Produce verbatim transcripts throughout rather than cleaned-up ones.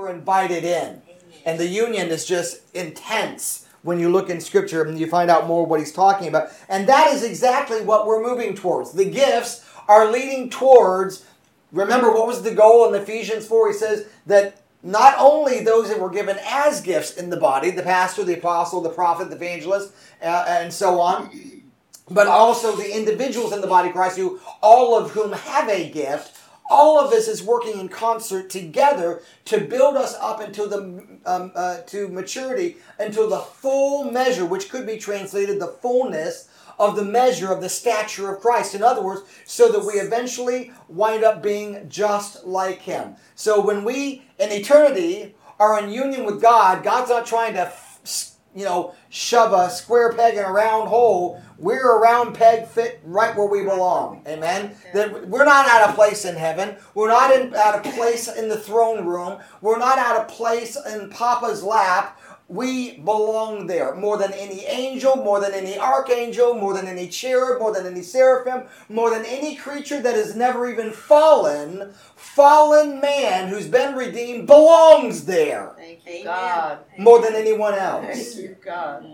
were invited in. And the union is just intense when you look in Scripture and you find out more what he's talking about. And that is exactly what we're moving towards. The gifts are leading towards, remember what was the goal in Ephesians four? He says that not only those that were given as gifts in the body, the pastor, the apostle, the prophet, the evangelist, uh, and so on, but also the individuals in the body of Christ, who all of whom have a gift. All of this is working in concert together to build us up into the um, uh, to maturity, until the full measure, which could be translated the fullness of the measure of the stature of Christ. In other words, so that we eventually wind up being just like Him. So when we, in eternity, are in union with God, God's not trying to, you know, shove a square peg in a round hole. We're a round peg fit right where we belong. Amen? That we're not out of place in heaven. We're not in, out of place in the throne room. We're not out of place in Papa's lap. We belong there more than any angel, more than any archangel, more than any cherub, more than any seraphim, more than any creature that has never even fallen. Fallen man who's been redeemed belongs there. Thank you, God. More than anyone else. Thank you, God.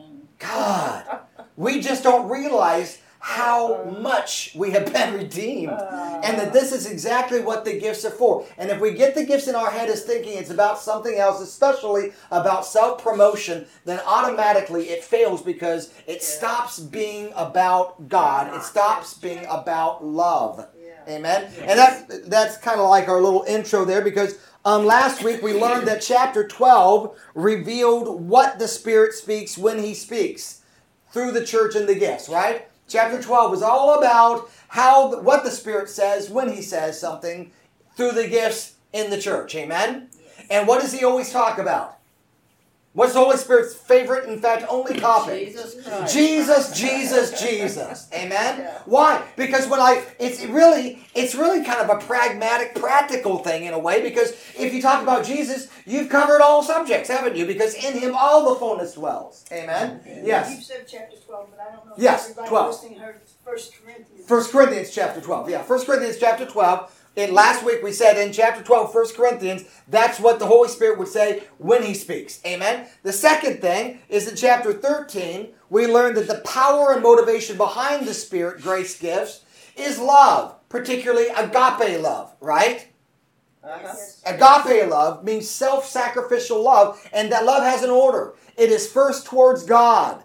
God. We just don't realize how much we have been redeemed. And that this is exactly what the gifts are for. And if we get the gifts in our head as thinking it's about something else, especially about self-promotion, then automatically it fails, because it stops being about God. It stops being about love. Amen? And that's, that's kind of like our little intro there, because um, last week we learned that chapter twelve revealed what the Spirit speaks when He speaks through the church and the gifts, right? Chapter twelve was all about how what the Spirit says when He says something through the gifts in the church. Amen? Yes. And what does He always talk about? What's the Holy Spirit's favorite, in fact, only topic? Jesus Christ. Jesus, Jesus, Jesus. Amen? Yeah. Why? Because when I, it's really, it's really kind of a pragmatic, practical thing in a way, because if you talk about Jesus, you've covered all subjects, haven't you? Because in Him all the fullness dwells. Amen? And yes. You said chapter twelve, but I don't know if yes, everybody twelve. listening heard First Corinthians. First Corinthians chapter twelve. Yeah, First Corinthians chapter twelve. In last week we said in chapter twelve, First Corinthians, that's what the Holy Spirit would say when He speaks. Amen? The second thing is in chapter thirteen, we learned that the power and motivation behind the Spirit grace gifts is love, particularly agape love, right? Uh-huh. Agape love means self-sacrificial love, and that love has an order. It is first towards God,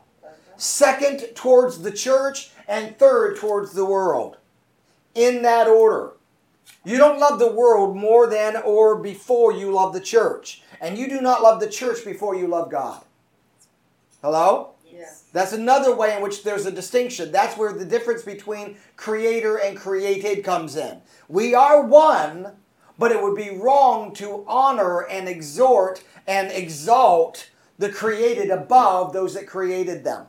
second towards the church, and third towards the world. In that order. You don't love the world more than or before you love the church. And you do not love the church before you love God. Hello? Yes. That's another way in which there's a distinction. That's where the difference between creator and created comes in. We are one, but it would be wrong to honor and exhort and exalt the created above those that created them.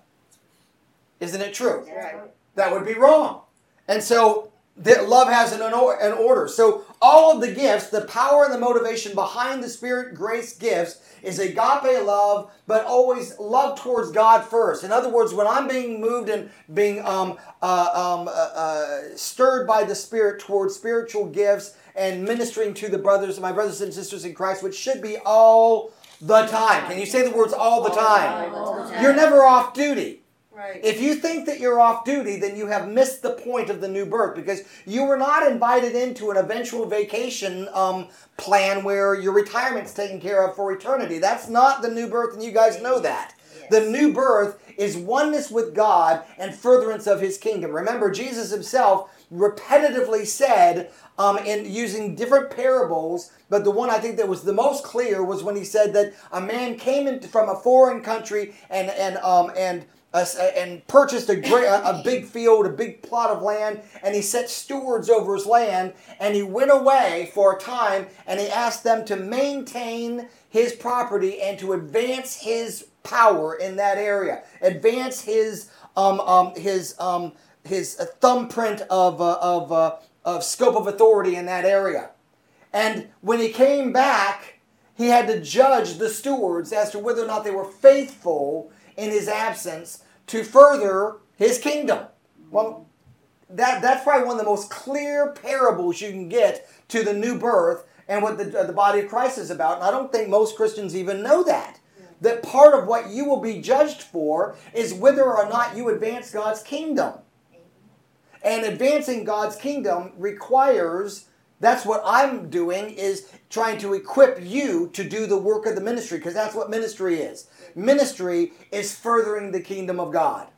Isn't it true? Right. That would be wrong. And so that love has an, an order. So all of the gifts, the power and the motivation behind the Spirit grace gifts is agape love, but always love towards God first. In other words, when I'm being moved and being um, uh, um, uh, uh, stirred by the Spirit towards spiritual gifts and ministering to the brothers, my brothers and sisters in Christ, which should be all the time. Can you say the words all the time? All the time. You're never off duty. Right. If you think that you're off duty, then you have missed the point of the new birth, because you were not invited into an eventual vacation um, plan where your retirement's taken care of for eternity. That's not the new birth, and you guys know that. Yes. The new birth is oneness with God and furtherance of His kingdom. Remember, Jesus Himself repetitively said, um, in using different parables, but the one I think that was the most clear was when He said that a man came in from a foreign country and and um and Uh, and purchased a great, a, a big field, a big plot of land, and he set stewards over his land, and he went away for a time, and he asked them to maintain his property and to advance his power in that area, advance his um, um, his um, his thumbprint of uh, of uh, of scope of authority in that area. And when he came back, he had to judge the stewards as to whether or not they were faithful in his absence to further his kingdom. Well, that, that's probably one of the most clear parables you can get to the new birth and what the, the body of Christ is about. And I don't think most Christians even know that. Yeah. That part of what you will be judged for is whether or not you advance God's kingdom. And advancing God's kingdom requires, that's what I'm doing, is trying to equip you to do the work of the ministry, because that's what ministry is. Ministry is furthering the kingdom of God.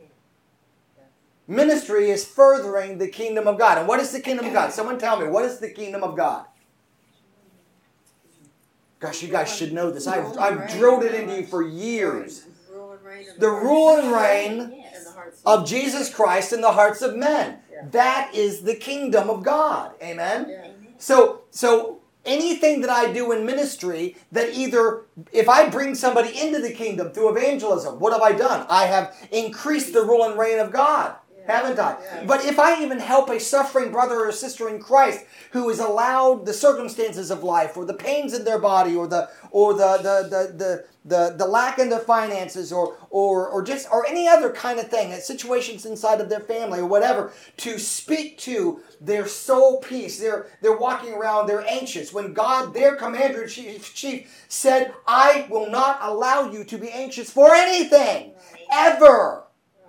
Ministry is furthering the kingdom of God. And what is the kingdom of God? Someone tell me, what is the kingdom of God? Gosh, you guys should know this. I've, I've drilled it into you for years. The rule and reign of Jesus Christ in the hearts of men. That is the kingdom of God. Amen? So, so anything that I do in ministry that either, if I bring somebody into the kingdom through evangelism, what have I done? I have increased the rule and reign of God. Haven't I? Yes. But if I even help a suffering brother or sister in Christ who is allowed the circumstances of life, or the pains in their body, or the or the the the the, the, the lack in their finances, or or or just or any other kind of thing, situations inside of their family or whatever, to speak to their soul peace. They're they're walking around, they're anxious. When God, their commander in chief, chief said, I will not allow you to be anxious for anything, ever.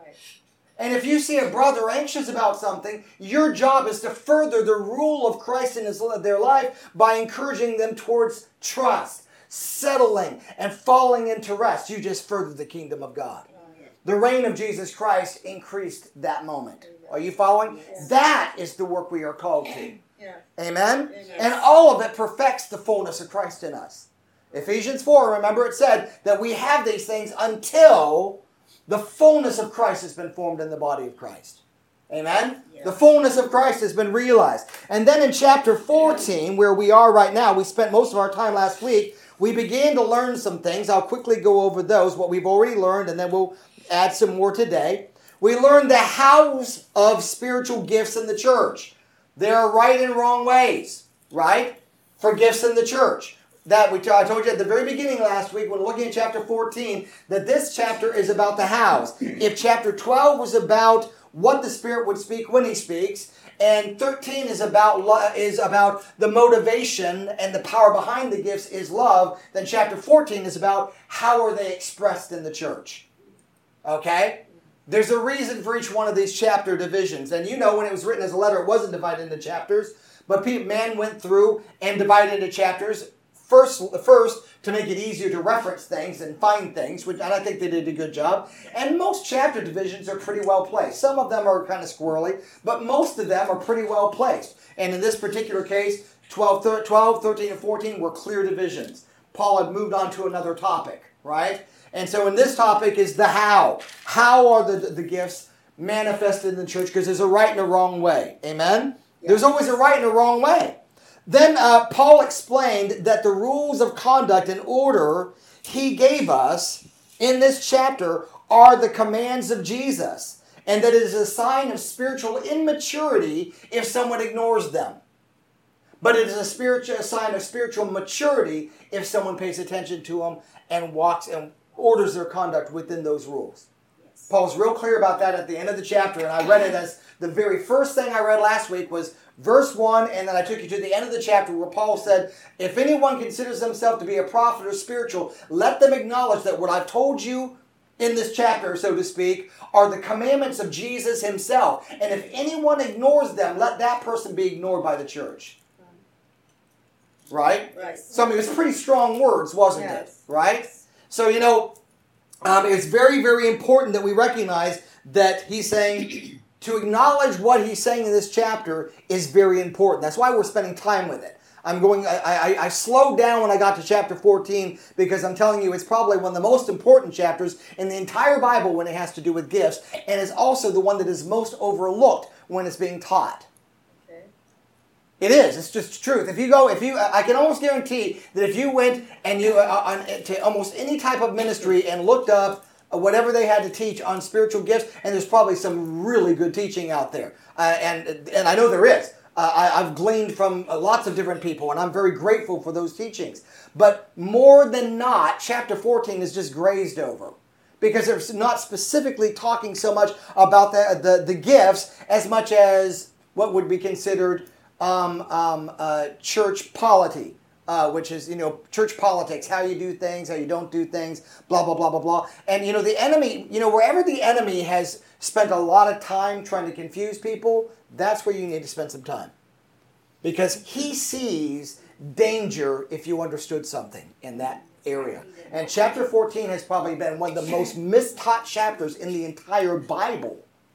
And if you see a brother anxious about something, your job is to further the rule of Christ in his, their life by encouraging them towards trust, settling, and falling into rest. You just further the kingdom of God. The reign of Jesus Christ increased that moment. Are you following? Yes. That is the work we are called to. Yeah. Amen? Yes. And all of it perfects the fullness of Christ in us. Ephesians four, remember it said that we have these things until the fullness of Christ has been formed in the body of Christ. Amen? Yeah. The fullness of Christ has been realized. And then in chapter fourteen, where we are right now, we spent most of our time last week, we began to learn some things. I'll quickly go over those, what we've already learned, and then we'll add some more today. We learned the house of spiritual gifts in the church. There are right and wrong ways, right? For gifts in the church. That we t- I told you at the very beginning last week when looking at chapter fourteen that this chapter is about the house. If chapter twelve was about what the Spirit would speak when He speaks, and thirteen is about lo- is about the motivation and the power behind the gifts is love, then chapter fourteen is about how are they expressed in the church. Okay? There's a reason for each one of these chapter divisions. And you know when it was written as a letter, it wasn't divided into chapters, but man went through and divided into chapters. First, first, to make it easier to reference things and find things, which and I think they did a good job. And most chapter divisions are pretty well placed. Some of them are kind of squirrely, but most of them are pretty well placed. And in this particular case, twelve, thirteen, and fourteen were clear divisions. Paul had moved on to another topic, right? And so in this topic is the how. How are the, the gifts manifested in the church? Because there's a right and a wrong way. Amen? Yes. There's always a right and a wrong way. Then uh, Paul explained that the rules of conduct and order he gave us in this chapter are the commands of Jesus, and that it is a sign of spiritual immaturity if someone ignores them. But it is a, spiritual, a sign of spiritual maturity if someone pays attention to them and walks and orders their conduct within those rules. Yes. Paul's real clear about that at the end of the chapter, and I read it as the very first thing I read last week was verse one, and then I took you to the end of the chapter where Paul said, if anyone considers himself to be a prophet or spiritual, let them acknowledge that what I've told you in this chapter, so to speak, are the commandments of Jesus himself. And if anyone ignores them, let that person be ignored by the church. Right? Right. So I mean, it was pretty strong words, wasn't yes. it? Right? So, you know, um, it's very, very important that we recognize that he's saying to acknowledge what he's saying in this chapter is very important. That's why we're spending time with it. I'm going. I, I, I slowed down when I got to chapter fourteen because I'm telling you it's probably one of the most important chapters in the entire Bible when it has to do with gifts, and is also the one that is most overlooked when it's being taught. Okay. It is. It's just truth. If you go, if you, I can almost guarantee that if you went and you uh, on, to almost any type of ministry and looked up whatever they had to teach on spiritual gifts, and there's probably some really good teaching out there. Uh, and and I know there is. Uh, I, I've gleaned from uh, lots of different people, and I'm very grateful for those teachings. But more than not, chapter fourteen is just grazed over. Because they're not specifically talking so much about the, the, the gifts as much as what would be considered um, um, uh, church polity, uh, which is, you know, church politics, how you do things, how you don't do things, blah, blah, blah, blah, blah. And, you know, the enemy, you know, wherever the enemy has spent a lot of time trying to confuse people, that's where you need to spend some time. Because he sees danger if you understood something in that area. And chapter fourteen has probably been one of the most mistaught chapters in the entire Bible.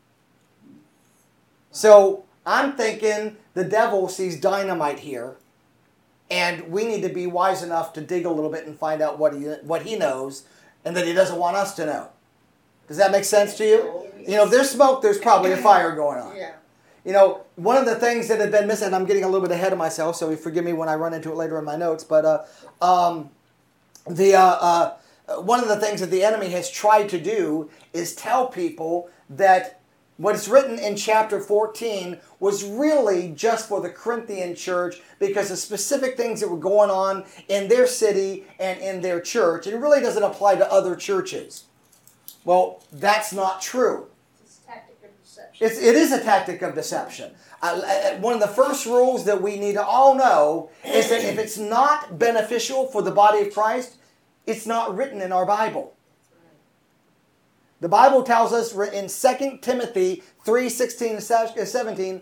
So I'm thinking the devil sees dynamite here, and we need to be wise enough to dig a little bit and find out what he what he knows and that he doesn't want us to know. Does that make sense to you? You know, if there's smoke, there's probably a fire going on. Yeah. You know, one of the things that had been missing, I'm getting a little bit ahead of myself, so forgive me when I run into it later in my notes, but uh, um, the uh, uh, one of the things that the enemy has tried to do is tell people that what is written in chapter fourteen was really just for the Corinthian church because of specific things that were going on in their city and in their church. It really doesn't apply to other churches. Well, that's not true. It's a tactic of deception. It's, it is a tactic of deception. Uh, one of the first rules that we need to all know is that if it's not beneficial for the body of Christ, it's not written in our Bible. The Bible tells us in Second Timothy three sixteen and seventeen,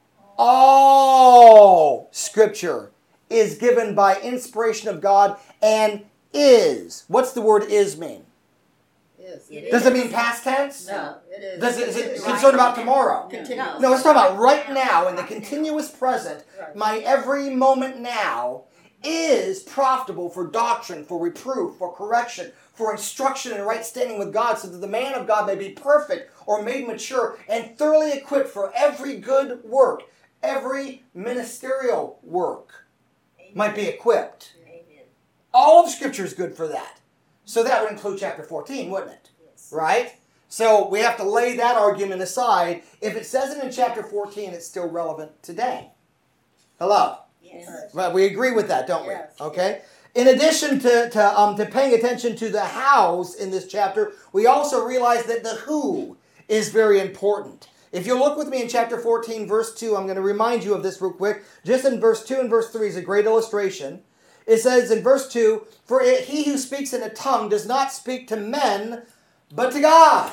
all Scripture is given by inspiration of God and is. What's the word is mean? Is. It Does it mean past tense? No, it is. Does it, is it Right. concerned about tomorrow? Continuous. No, let's talk about right now in the continuous present. Right. My every moment now is profitable for doctrine, for reproof, for correction, for instruction in right standing with God, so that the man of God may be perfect or made mature and thoroughly equipped for every good work. Every ministerial work might be equipped. Amen. All of Scripture is good for that. So that would include chapter fourteen, wouldn't it? Yes. Right? So we have to lay that argument aside. If it says it in chapter fourteen, it's still relevant today. Hello? Yes. Right, we agree with that, don't we? Yes. Okay. In addition to, to, um, to paying attention to the hows in this chapter, we also realize that the who is very important. If you look with me in chapter fourteen, verse two, I'm going to remind you of this real quick. Just in verse two and verse three is a great illustration. It says in verse two, for it, he who speaks in a tongue does not speak to men, but to God.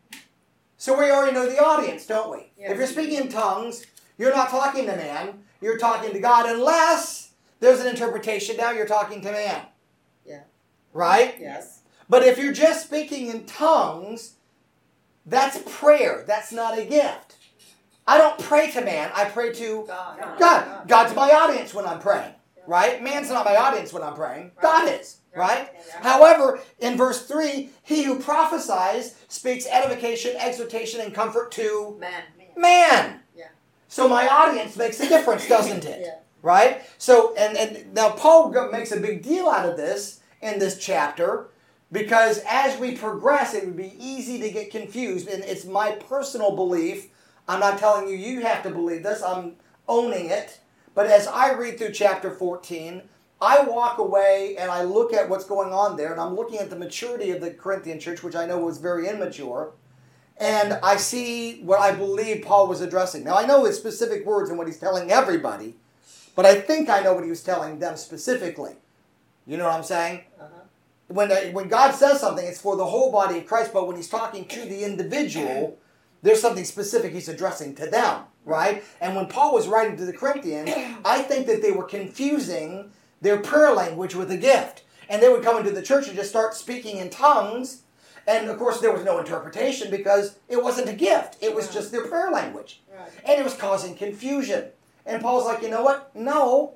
So we already know the audience, don't we? Yes. If you're speaking in tongues, you're not talking to man, you're talking to God, unless there's an interpretation. Now you're talking to man. Yeah. Right? Yes. But if you're just speaking in tongues, that's prayer. That's not a gift. I don't pray to man. I pray to God. God. God's my audience when I'm praying. Right? Man's not my audience when I'm praying. God is. Right? However, in verse three, he who prophesies speaks edification, exhortation, and comfort to Man. man. Yeah. So my audience makes a difference, doesn't it? Yeah. Right? So, and, and now Paul makes a big deal out of this in this chapter, because as we progress, it would be easy to get confused. And it's my personal belief. I'm not telling you you have to believe this. I'm owning it. But as I read through chapter fourteen, I walk away and I look at what's going on there, and I'm looking at the maturity of the Corinthian church, which I know was very immature, and I see what I believe Paul was addressing. Now, I know his specific words and what he's telling everybody, but I think I know what he was telling them specifically. You know what I'm saying? Uh-huh. When, when God says something, it's for the whole body of Christ, but when he's talking to the individual, there's something specific he's addressing to them, right? And when Paul was writing to the Corinthians, I think that they were confusing their prayer language with a gift. And they would come into the church and just start speaking in tongues. And of course, there was no interpretation because it wasn't a gift. It was just their prayer language. Right. And it was causing confusion. And Paul's like, you know what? No.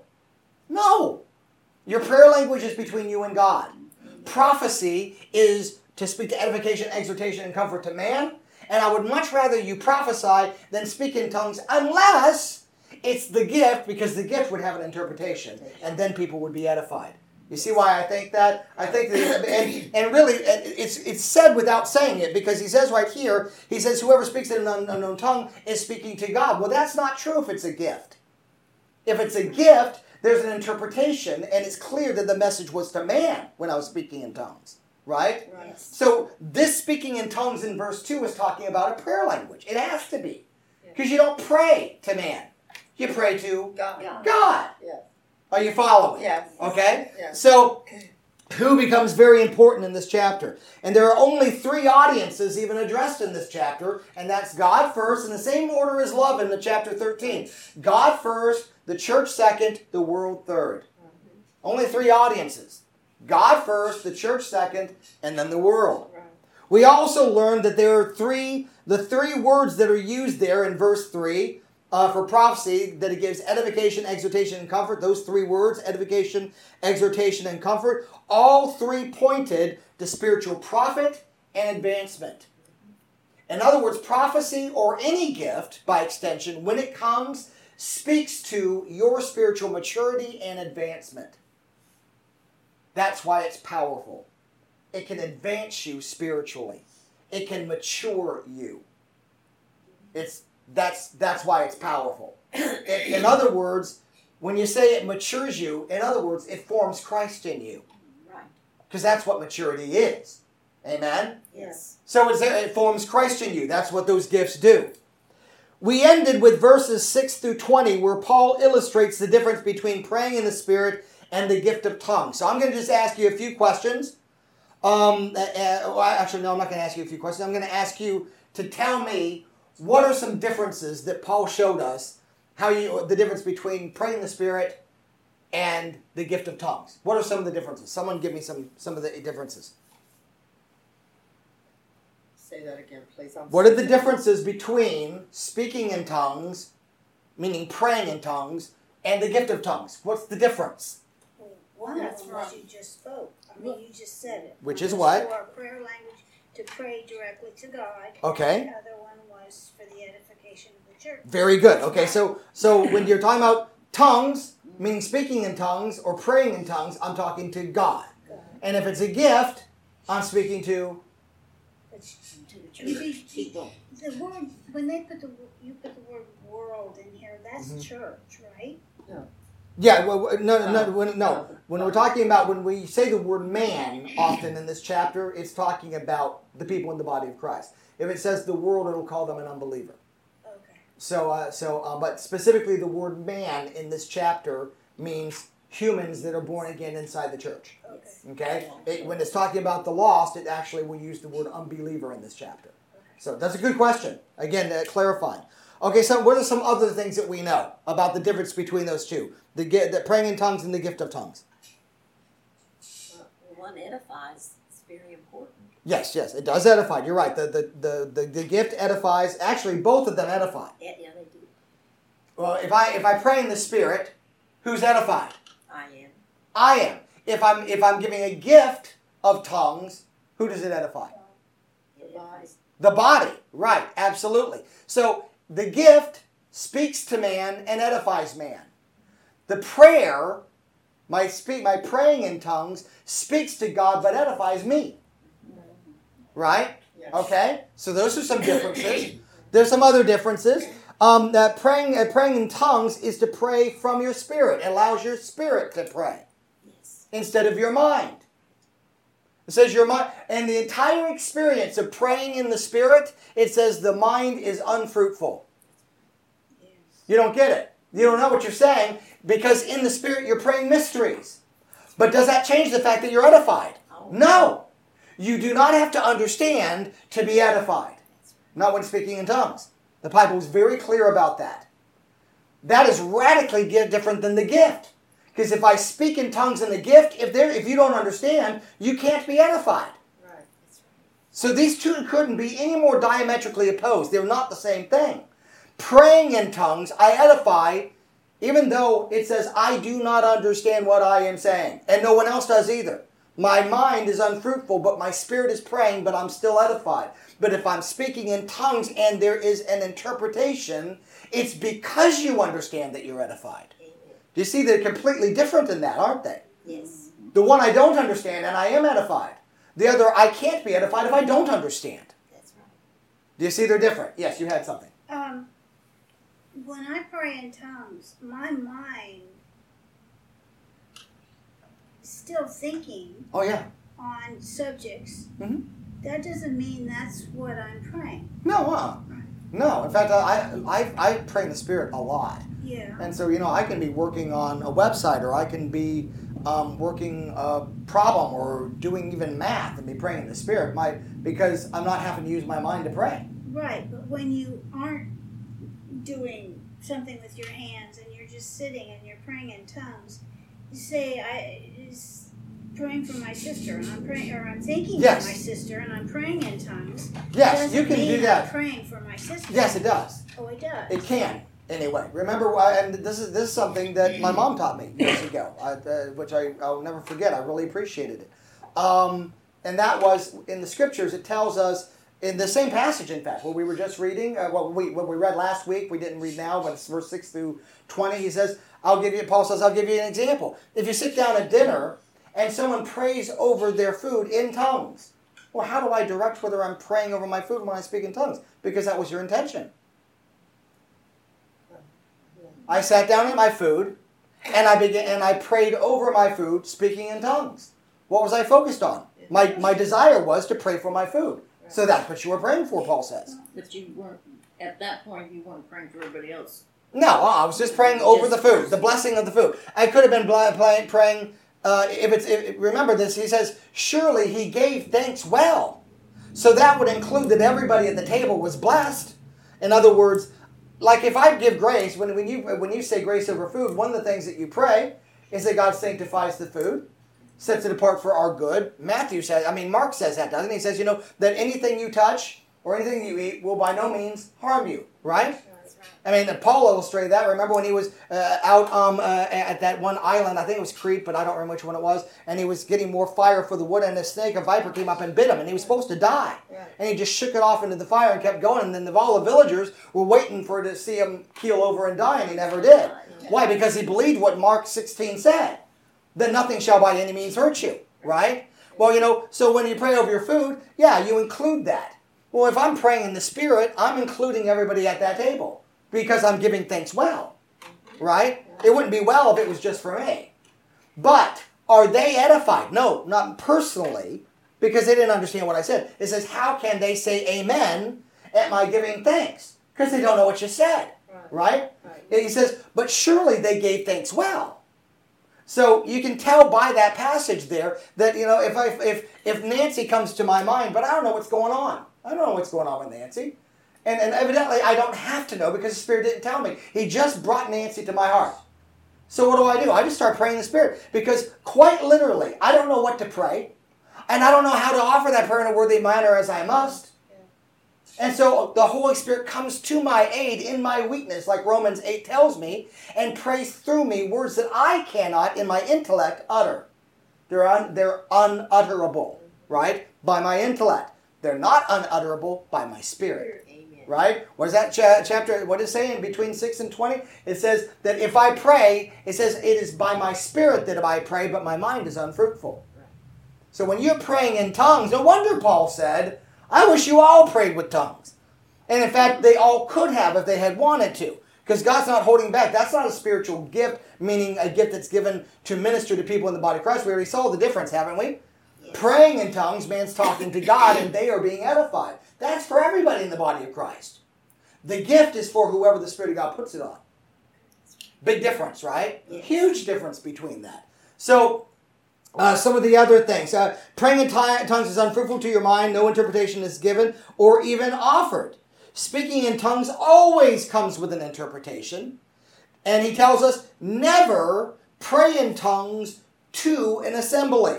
No. Your prayer language is between you and God. Prophecy is to speak to edification, exhortation, and comfort to man. And I would much rather you prophesy than speak in tongues unless it's the gift, because the gift would have an interpretation. And then people would be edified. You see why I think that? I think that, and, and really, it's it's said without saying it, because he says right here, he says, whoever speaks in an unknown tongue is speaking to God. Well, that's not true if it's a gift. If it's a gift, there's an interpretation, and it's clear that the message was to man when I was speaking in tongues. Right? Right. So this speaking in tongues in verse two is talking about a prayer language. It has to be. Because you don't pray to man. You pray to God. God. God. Yes. Are you following? Yes. Okay? Yes. So, who becomes very important in this chapter. And there are only three audiences even addressed in this chapter, and that's God first, in the same order as love in the chapter thirteen. God first, the church second, the world third. Mm-hmm. Only three audiences. God first, the church second, and then the world. Right. We also learned that there are three, the three words that are used there in verse three uh, for prophecy, that it gives edification, exhortation, and comfort. Those three words, edification, exhortation, and comfort, all three pointed to spiritual profit and advancement. In other words, prophecy or any gift, by extension, when it comes, speaks to your spiritual maturity and advancement. That's why it's powerful. It can advance you spiritually. It can mature you. It's that's that's why it's powerful. In, in other words, when you say it matures you, in other words, it forms Christ in you. Right. Because that's what maturity is. Amen? Yes. So it's, it forms Christ in you. That's what those gifts do. We ended with verses six through twenty, where Paul illustrates the difference between praying in the Spirit and the gift of tongues. So I'm going to just ask you a few questions. Um, uh, uh, well, actually, no, I'm not going to ask you a few questions. I'm going to ask you to tell me what are some differences that Paul showed us, how you the difference between praying in the Spirit and the gift of tongues. What are some of the differences? Someone give me some, some of the differences. Say that again, please. I'm What are the sorry. differences between speaking in tongues, meaning praying in tongues, and the gift of tongues? What's the difference? Well, one That's of them was right. you just spoke. I mean, you just said it. Which is One what? was for our prayer language to pray directly to God. Okay. The other one was for the edification of the church. Very good. Okay, so so when you're talking about tongues, meaning speaking in tongues or praying in tongues, I'm talking to God. God. And if it's a gift, I'm speaking to It's- To the You church see, people. the word, when they put the, you put the word world in here, that's Mhm. church, right? yeah. Well, no, no, No. when, no. When we're talking about when we say the word man often in this chapter, it's talking about the people in the body of Christ. If it says the world, it'll call them an unbeliever. Okay. So, uh, so, uh, but specifically, the word man in this chapter means humans that are born again inside the church. Okay. Okay? It, when it's talking about the lost, it actually will use the word unbeliever in this chapter. So that's a good question. Again, uh, clarifying. Okay, so what are some other things that we know about the difference between those two? The, gi- the praying in tongues and the gift of tongues. Well, one edifies. It's very important. Yes, yes, it does edify. You're right. The, the, the, the, the gift edifies. Actually, both of them edify. Yeah, yeah, they do. Well, if I if I pray in the Spirit, who's edified? I am. I am. If I'm if I'm giving a gift of tongues, who does it edify? It The body. edifies. The body. Right, absolutely. So the gift speaks to man and edifies man. The prayer, my speak my praying in tongues speaks to God but edifies me. Right? Yes. Okay? So those are some differences. There's some other differences. Um, that praying uh, praying in tongues is to pray from your spirit. It allows your spirit to pray Yes. instead of your mind. It says your mind, and the entire experience of praying in the Spirit, it says the mind is unfruitful. Yes. You don't get it. You don't know what you're saying because in the Spirit you're praying mysteries. But does that change the fact that you're edified? Oh. No. You do not have to understand to be edified. Not when speaking in tongues. The Bible is very clear about that. That is radically gi- different than the gift. Because if I speak in tongues in the gift, if there, if you don't understand, you can't be edified. Right. That's right. So these two couldn't be any more diametrically opposed. They're not the same thing. Praying in tongues, I edify, even though it says I do not understand what I am saying. And no one else does either. My mind is unfruitful, but my spirit is praying, but I'm still edified. But if I'm speaking in tongues and there is an interpretation, it's because you understand that you're edified. Amen. You see, they're completely different in that, aren't they? Yes. The one I don't understand and I am edified. The other, I can't be edified if I don't understand. That's right. Do you see they're different? Yes, you had something. Um, when I pray in tongues, my mind is still thinking Oh, yeah. on subjects. Mhm. That doesn't mean that's what I'm praying. No, uh. No, in fact, I, I I pray in the Spirit a lot. Yeah. And so, you know, I can be working on a website, or I can be um, working a problem, or doing even math and be praying in the Spirit, my, because I'm not having to use my mind to pray. Right, but when you aren't doing something with your hands and you're just sitting and you're praying in tongues, you say, I is praying for my sister, and I'm praying, or I'm thinking Yes. for my sister, and I'm praying in tongues. Yes, Doesn't you can mean do I'm that. praying for my sister. Yes, it does. Oh, it does. It can. Anyway, remember, why- and this is this is something that my mom taught me years ago, I, uh, which I, I'll never forget. I really appreciated it. Um, and that was, in the scriptures, it tells us, in the same passage, in fact, what we were just reading, uh, what, we, what we read last week, we didn't read now, but it's verse six through twenty, he says, I'll give you, Paul says, I'll give you an example. If you sit down at dinner and someone prays over their food in tongues, well, how do I direct whether I'm praying over my food when I speak in tongues? Because that was your intention. I sat down at my food, and I began, and I prayed over my food, speaking in tongues. What was I focused on? My my desire was to pray for my food. So that's what you were praying for, Paul says. But you weren't, at that point, you weren't praying for everybody else. No, I was just praying over the food, the blessing of the food. I could have been bl- play, praying. Uh, if it's if, remember this, he says, surely he gave thanks well. So that would include that everybody at the table was blessed. In other words, like if I give grace, when, when you when you say grace over food, one of the things that you pray is that God sanctifies the food, sets it apart for our good. Matthew says, I mean, Mark says that, doesn't he? He says, you know, that anything you touch or anything you eat will by no means harm you, right? I mean, Paul illustrated that. Remember when he was uh, out um, uh, at that one island, I think it was Crete, but I don't remember which one it was, and he was getting more fire for the wood, and a snake, a viper, came up and bit him, and he was supposed to die. Right. And he just shook it off into the fire and kept going, and then the, all the villagers were waiting for to see him keel over and die, and he never did. Why? Because he believed what Mark sixteen said, that nothing shall by any means hurt you, right? Well, you know, so when you pray over your food, yeah, you include that. Well, if I'm praying in the Spirit, I'm including everybody at that table. Because I'm giving thanks well, right? It wouldn't be well if it was just for me. But are they edified? No, not personally, because they didn't understand what I said. It says, how can they say amen at my giving thanks? Because they don't know what you said, right? Right. He says, but surely they gave thanks well. So you can tell by that passage there that, you know, if I, if if Nancy comes to my mind, but I don't know what's going on. I don't know what's going on with Nancy. And, and evidently, I don't have to know because the Spirit didn't tell me. He just brought Nancy to my heart. So what do I do? I just start praying in the Spirit. Because quite literally, I don't know what to pray. And I don't know how to offer that prayer in a worthy manner as I must. And so the Holy Spirit comes to my aid in my weakness, like Romans eight tells me, and prays through me words that I cannot in my intellect utter. They're, un, they're unutterable, right? By my intellect. They're not unutterable by my Spirit. Right? What is that cha- chapter? What does it say in between six and twenty? It says that if I pray, it says it is by my Spirit that I pray, but my mind is unfruitful. So when you're praying in tongues, no wonder Paul said, I wish you all prayed with tongues. And in fact, they all could have if they had wanted to. Because God's not holding back. That's not a spiritual gift, meaning a gift that's given to minister to people in the body of Christ. We already saw the difference, haven't we? Yes. Praying in tongues, man's talking to God, and they are being edified. That's for everybody in the body of Christ. The gift is for whoever the Spirit of God puts it on. Big difference, right? Yes. Huge difference between that. So, uh, some of the other things. Uh, praying in t- tongues is unfruitful to your mind. No interpretation is given or even offered. Speaking in tongues always comes with an interpretation. And he tells us, never pray in tongues to an assembly.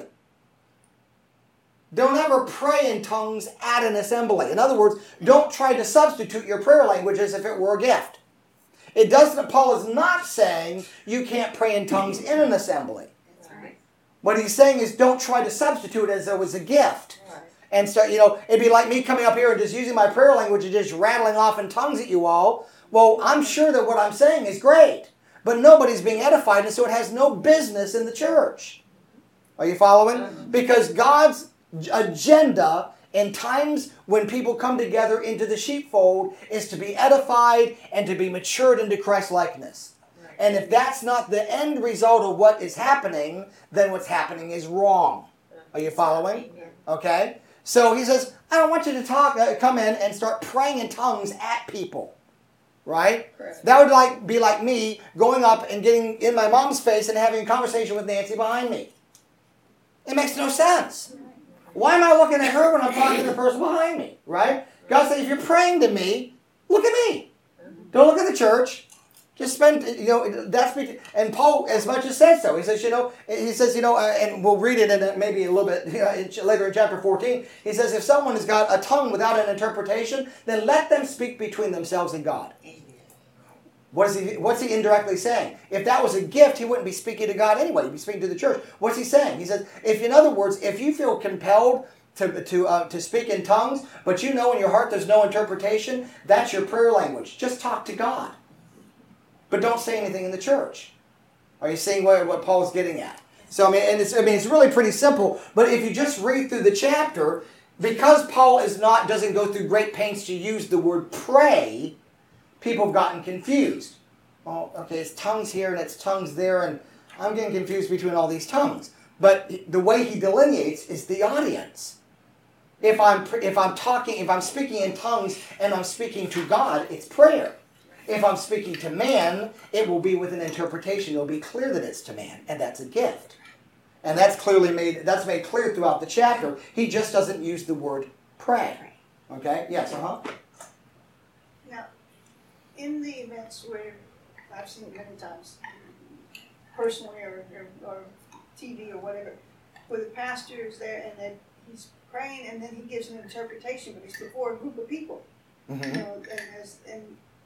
Don't ever pray in tongues at an assembly. In other words, don't try to substitute your prayer language as if it were a gift. It doesn't. Paul is not saying you can't pray in tongues in an assembly. Right. What he's saying is don't try to substitute it as though it was a gift. Right. And so, you know, it'd be like me coming up here and just using my prayer language and just rattling off in tongues at you all. Well, I'm sure that what I'm saying is great, but nobody's being edified, and so it has no business in the church. Are you following? Because God's agenda in times when people come together into the sheepfold is to be edified and to be matured into Christ-likeness. Right. And if that's not the end result of what is happening, then what's happening is wrong. Are you following? Okay? So he says, I don't want you to talk, uh, come in and start praying in tongues at people. Right? Correct. That would like be like me going up and getting in my mom's face and having a conversation with Nancy behind me. It makes no sense. Why am I looking at her when I'm talking to the person behind me? Right? God said, if you're praying to me, look at me. Don't look at the church. Just spend, you know, that's, and Paul as much as said so. He says, you know, he says, you know, uh, and we'll read it in maybe a little bit you know, in, later in chapter fourteen. He says, if someone has got a tongue without an interpretation, then let them speak between themselves and God. What is he, what's he indirectly saying? If that was a gift, he wouldn't be speaking to God anyway. He'd be speaking to the church. What's he saying? He says, if in other words, if you feel compelled to to uh, to speak in tongues, but you know in your heart there's no interpretation, that's your prayer language. Just talk to God. But don't say anything in the church. Are you seeing what, what Paul's getting at? So I mean, and it's I mean it's really pretty simple. But if you just read through the chapter, because Paul is not doesn't go through great pains to use the word pray, people have gotten confused. Well, okay, it's tongues here and it's tongues there, and I'm getting confused between all these tongues. But the way he delineates is the audience. If I'm if I'm talking, if I'm speaking in tongues and I'm speaking to God, it's prayer. If I'm speaking to man, it will be with an interpretation. It'll be clear that it's to man, and that's a gift. And that's clearly made that's made clear throughout the chapter. He just doesn't use the word pray. Okay? Yes, uh-huh. Now, in the events where I've seen it many times, personally or, or, or T V or whatever, where the pastor is there and then he's praying and then he gives an interpretation, but he's before a group of people. Mm-hmm. You know, and, has, and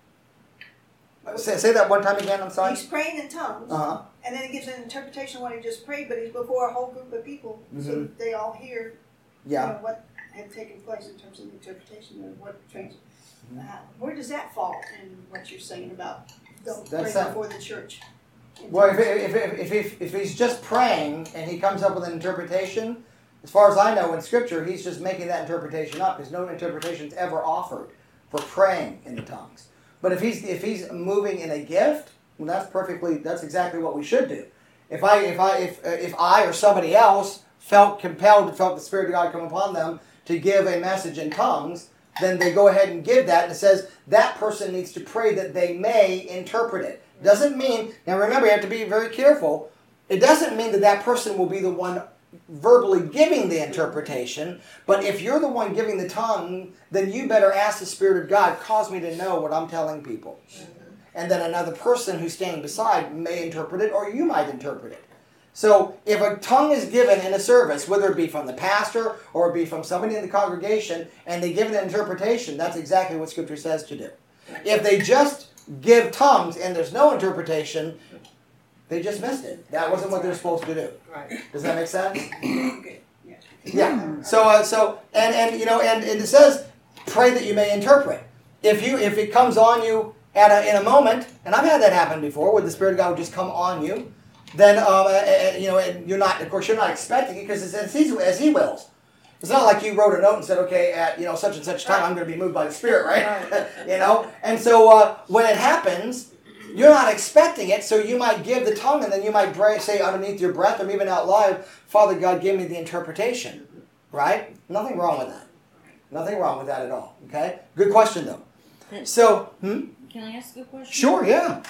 Say, say that one time again, I'm sorry. he's praying in tongues, Uh-huh. and then he gives an interpretation of what he just prayed, but he's before a whole group of people, so Mhm. that they all hear Yeah. you know, what had taken place in terms of the interpretation of what trans. Mhm. Uh, where does that fall in what you're saying about don't That's pray that- before the church? Well, if, if, if, if, if, if he's just praying and he comes up with an interpretation, as far as I know in Scripture, he's just making that interpretation up because no interpretation is ever offered for praying in the tongues. But if he's if he's moving in a gift, well, that's perfectly that's exactly what we should do. If I if I if if I or somebody else felt compelled, felt the Spirit of God come upon them to give a message in tongues, then they go ahead and give that, and it says that person needs to pray that they may interpret it. Doesn't mean, now remember, you have to be very careful. It doesn't mean that that person will be the one verbally giving the interpretation, but if you're the one giving the tongue, then you better ask the Spirit of God, cause me to know what I'm telling people. And then another person who's standing beside may interpret it, or you might interpret it. So if a tongue is given in a service, whether it be from the pastor or it be from somebody in the congregation, and they give an interpretation, that's exactly what Scripture says to do. If they just give tongues and there's no interpretation, they just missed it. That wasn't what they're supposed to do. Right. Does that make sense? Okay. Yeah. Yeah. So, uh, so, and and you know, and, and it says, pray that you may interpret. If you, if it comes on you at a, in a moment, and I've had that happen before, where the Spirit of God will just come on you, then um, uh, uh, you know, and you're not, of course, you're not expecting it because it's as he, as he wills. It's not like you wrote a note and said, okay, at you know such and such time, I'm going to be moved by the Spirit, right? You know, and so uh, when it happens, you're not expecting it, so you might give the tongue, and then you might pray, say underneath your breath, or even out loud, Father God, give me the interpretation. Right? Nothing wrong with that. Nothing wrong with that at all. Okay? Good question, though. So, hmm? Can I ask a question? Sure, yeah.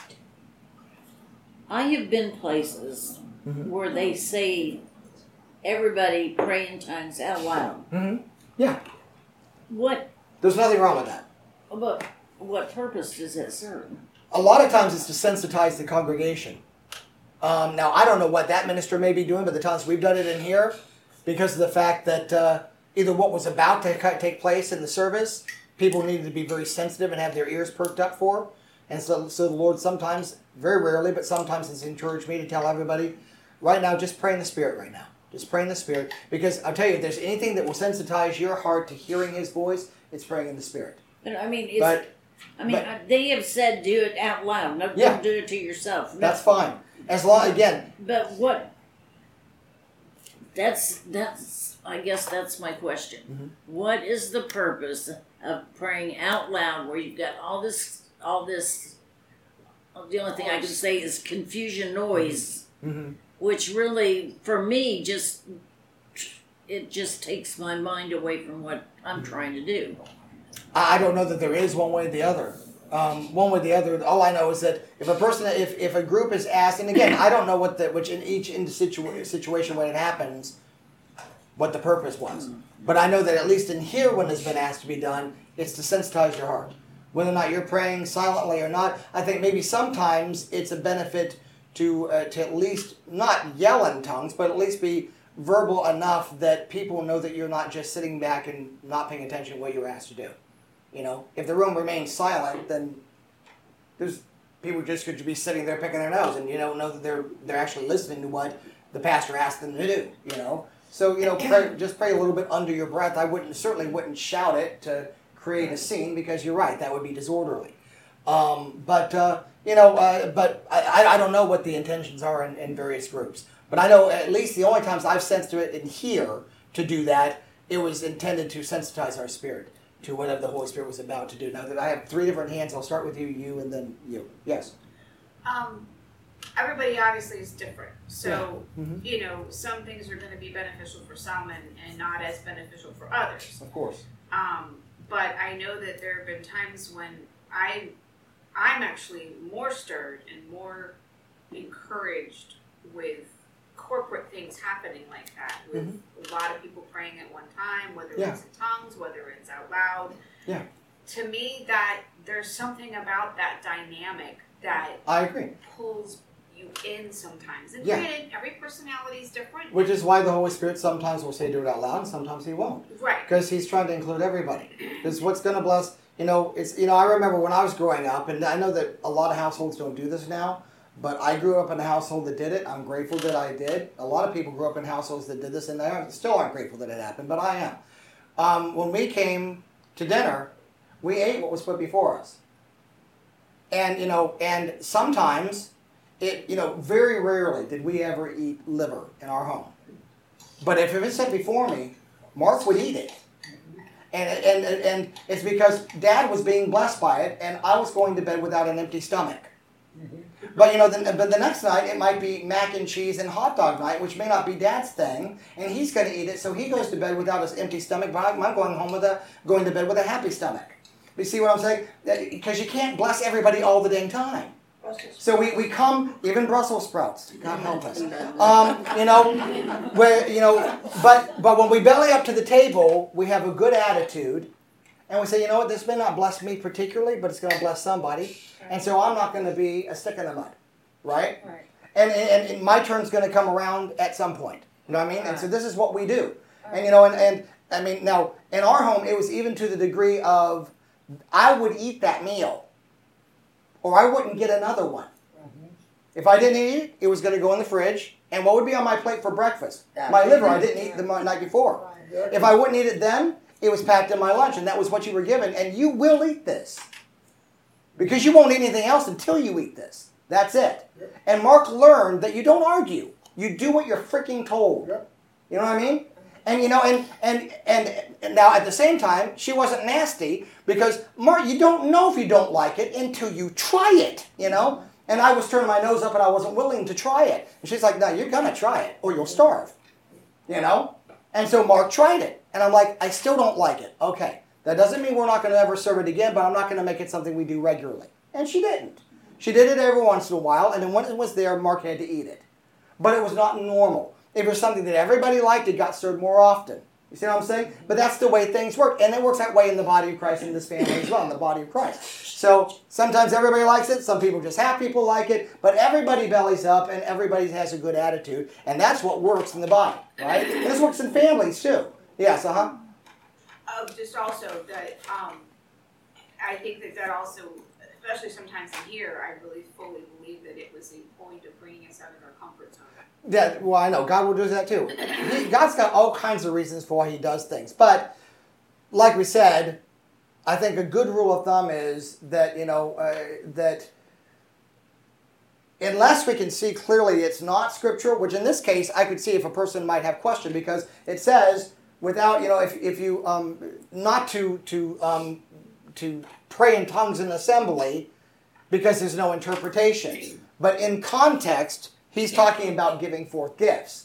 I have been places Mhm. where they say everybody pray in tongues out loud. Mm-hmm. Yeah. What, There's nothing wrong with that. but what purpose does that serve? A lot of times it's to sensitize the congregation. Um, now, I don't know what that minister may be doing, but the times we've done it in here, because of the fact that uh, either what was about to ca- take place in the service, people needed to be very sensitive and have their ears perked up for. And so, so the Lord sometimes, very rarely, but sometimes has encouraged me to tell everybody, right now, just pray in the Spirit right now. Just pray in the Spirit. Because I'll tell you, if there's anything that will sensitize your heart to hearing His voice, it's praying in the Spirit. But I mean, it's, But I mean, but- I- they have said do it out loud. No, Yeah. don't do it to yourself. No, that's fine. As long, again, But what? That's that's. I guess that's my question. Mhm. What is the purpose of praying out loud, where you've got all this, all this? The only thing I can say is confusion noise, mhm. which really, for me, just it just takes my mind away from what I'm trying to do. I don't know that there is one way or the other. Um, one way or the other. All I know is that if a person, if, if a group is asked, and again, I don't know what the which in each in situa- situation when it happens, what the purpose was. But I know that at least in here, when it's been asked to be done, it's to sensitize your heart. Whether or not you're praying silently or not, I think maybe sometimes it's a benefit to uh, to at least not yell in tongues, but at least be verbal enough that people know that you're not just sitting back and not paying attention to what you're asked to do. You know, if the room remains silent, then there's people just could be sitting there picking their nose, and you don't know that they're they're actually listening to what the pastor asked them to do. You know, so you know, pray, just pray a little bit under your breath. I wouldn't certainly wouldn't shout it to create a scene, because you're right, that would be disorderly. Um, but uh, you know, uh, but I, I don't know what the intentions are in, in various groups. But I know at least the only times I've sensed it in here to do that, it was intended to sensitize our spirit to whatever the Holy Spirit was about to do. Now that I have three different hands, I'll start with you, you, and then you. Yes. Um, everybody obviously is different. So, yeah. mm-hmm. you know, some things are going to be beneficial for some and, and not as beneficial for others. Of course. Um, but I know that there have been times when I, I'm actually more stirred and more encouraged with corporate things happening like that, with mm-hmm. a lot of people praying at one time, whether yeah. it's in tongues, whether it's out loud. Yeah. To me, that there's something about that dynamic that I agree pulls you in sometimes. And yeah. granted, every personality is different. Which is why the Holy Spirit sometimes will say do it out loud, and sometimes He won't. Right. Because He's trying to include everybody. Because what's going to bless, you know, it's you know I remember when I was growing up, and I know that a lot of households don't do this now. But I grew up in a household that did it. I'm grateful that I did. A lot of people grew up in households that did this, and they still aren't grateful that it happened, but I am. Um, when we came to dinner, we ate what was put before us. And, you know, and sometimes, it, you know, very rarely did we ever eat liver in our home. But if it was set before me, Mark would eat it. And, and, and it's because Dad was being blessed by it, and I was going to bed without an empty stomach. But you know, the, but the next night it might be mac and cheese and hot dog night, which may not be Dad's thing, and he's going to eat it. So he goes to bed without his empty stomach. But I'm going home with a going to bed with a happy stomach. You see what I'm saying? Because you can't bless everybody all the dang time. So we, we come, even Brussels sprouts. God help us. Um, you know, where you know, but but when we belly up to the table, we have a good attitude, and we say, you know what, this may not bless me particularly, but it's going to bless somebody. And so I'm not going to be a stick in the mud, right? Right. And, and, and my turn's going to come around at some point. You know what I mean? And so this is what we do. And, you know, and, and I mean, now, in our home, it was even to the degree of I would eat that meal, or I wouldn't get another one. Mm-hmm. If I didn't eat it, it was going to go in the fridge. And what would be on my plate for breakfast? That my liver I didn't eat the night before. Right. If I wouldn't eat it then, it was packed in my lunch, and that was what you were given. And you will eat this. Because you won't eat anything else until you eat this. That's it. Yep. And Mark learned that you don't argue. You do what you're freaking told. Yep. You know what I mean? And you know, and, and and and now at the same time, she wasn't nasty because Mark, you don't know if you don't like it until you try it. You know? And I was turning my nose up and I wasn't willing to try it. And she's like, no, you're gonna try it or you'll starve. You know? And so Mark tried it. And I'm like, I still don't like it. Okay. That doesn't mean we're not going to ever serve it again, but I'm not going to make it something we do regularly. And she didn't. She did it every once in a while, and then when it was there, Mark had to eat it. But it was not normal. If it was something that everybody liked, it got served more often. You see what I'm saying? But that's the way things work. And it works that way in the body of Christ, in this family as well, in the body of Christ. So sometimes everybody likes it. Some people, just half people like it. But everybody bellies up, and everybody has a good attitude. And that's what works in the body, right? And this works in families, too. Yes, uh-huh. Uh, just also that um, I think that that also, especially sometimes in here, I really fully believe that it was a point of bringing us out of our comfort zone. Yeah, well, I know. God will do that too. He, God's got all kinds of reasons for why He does things. But, like we said, I think a good rule of thumb is that, you know, uh, that unless we can see clearly it's not scriptural, which in this case I could see if a person might have question, because it says, without, you know, if, if you, um, not to, to, um, to pray in tongues in assembly because there's no interpretation. But in context, he's talking about giving forth gifts.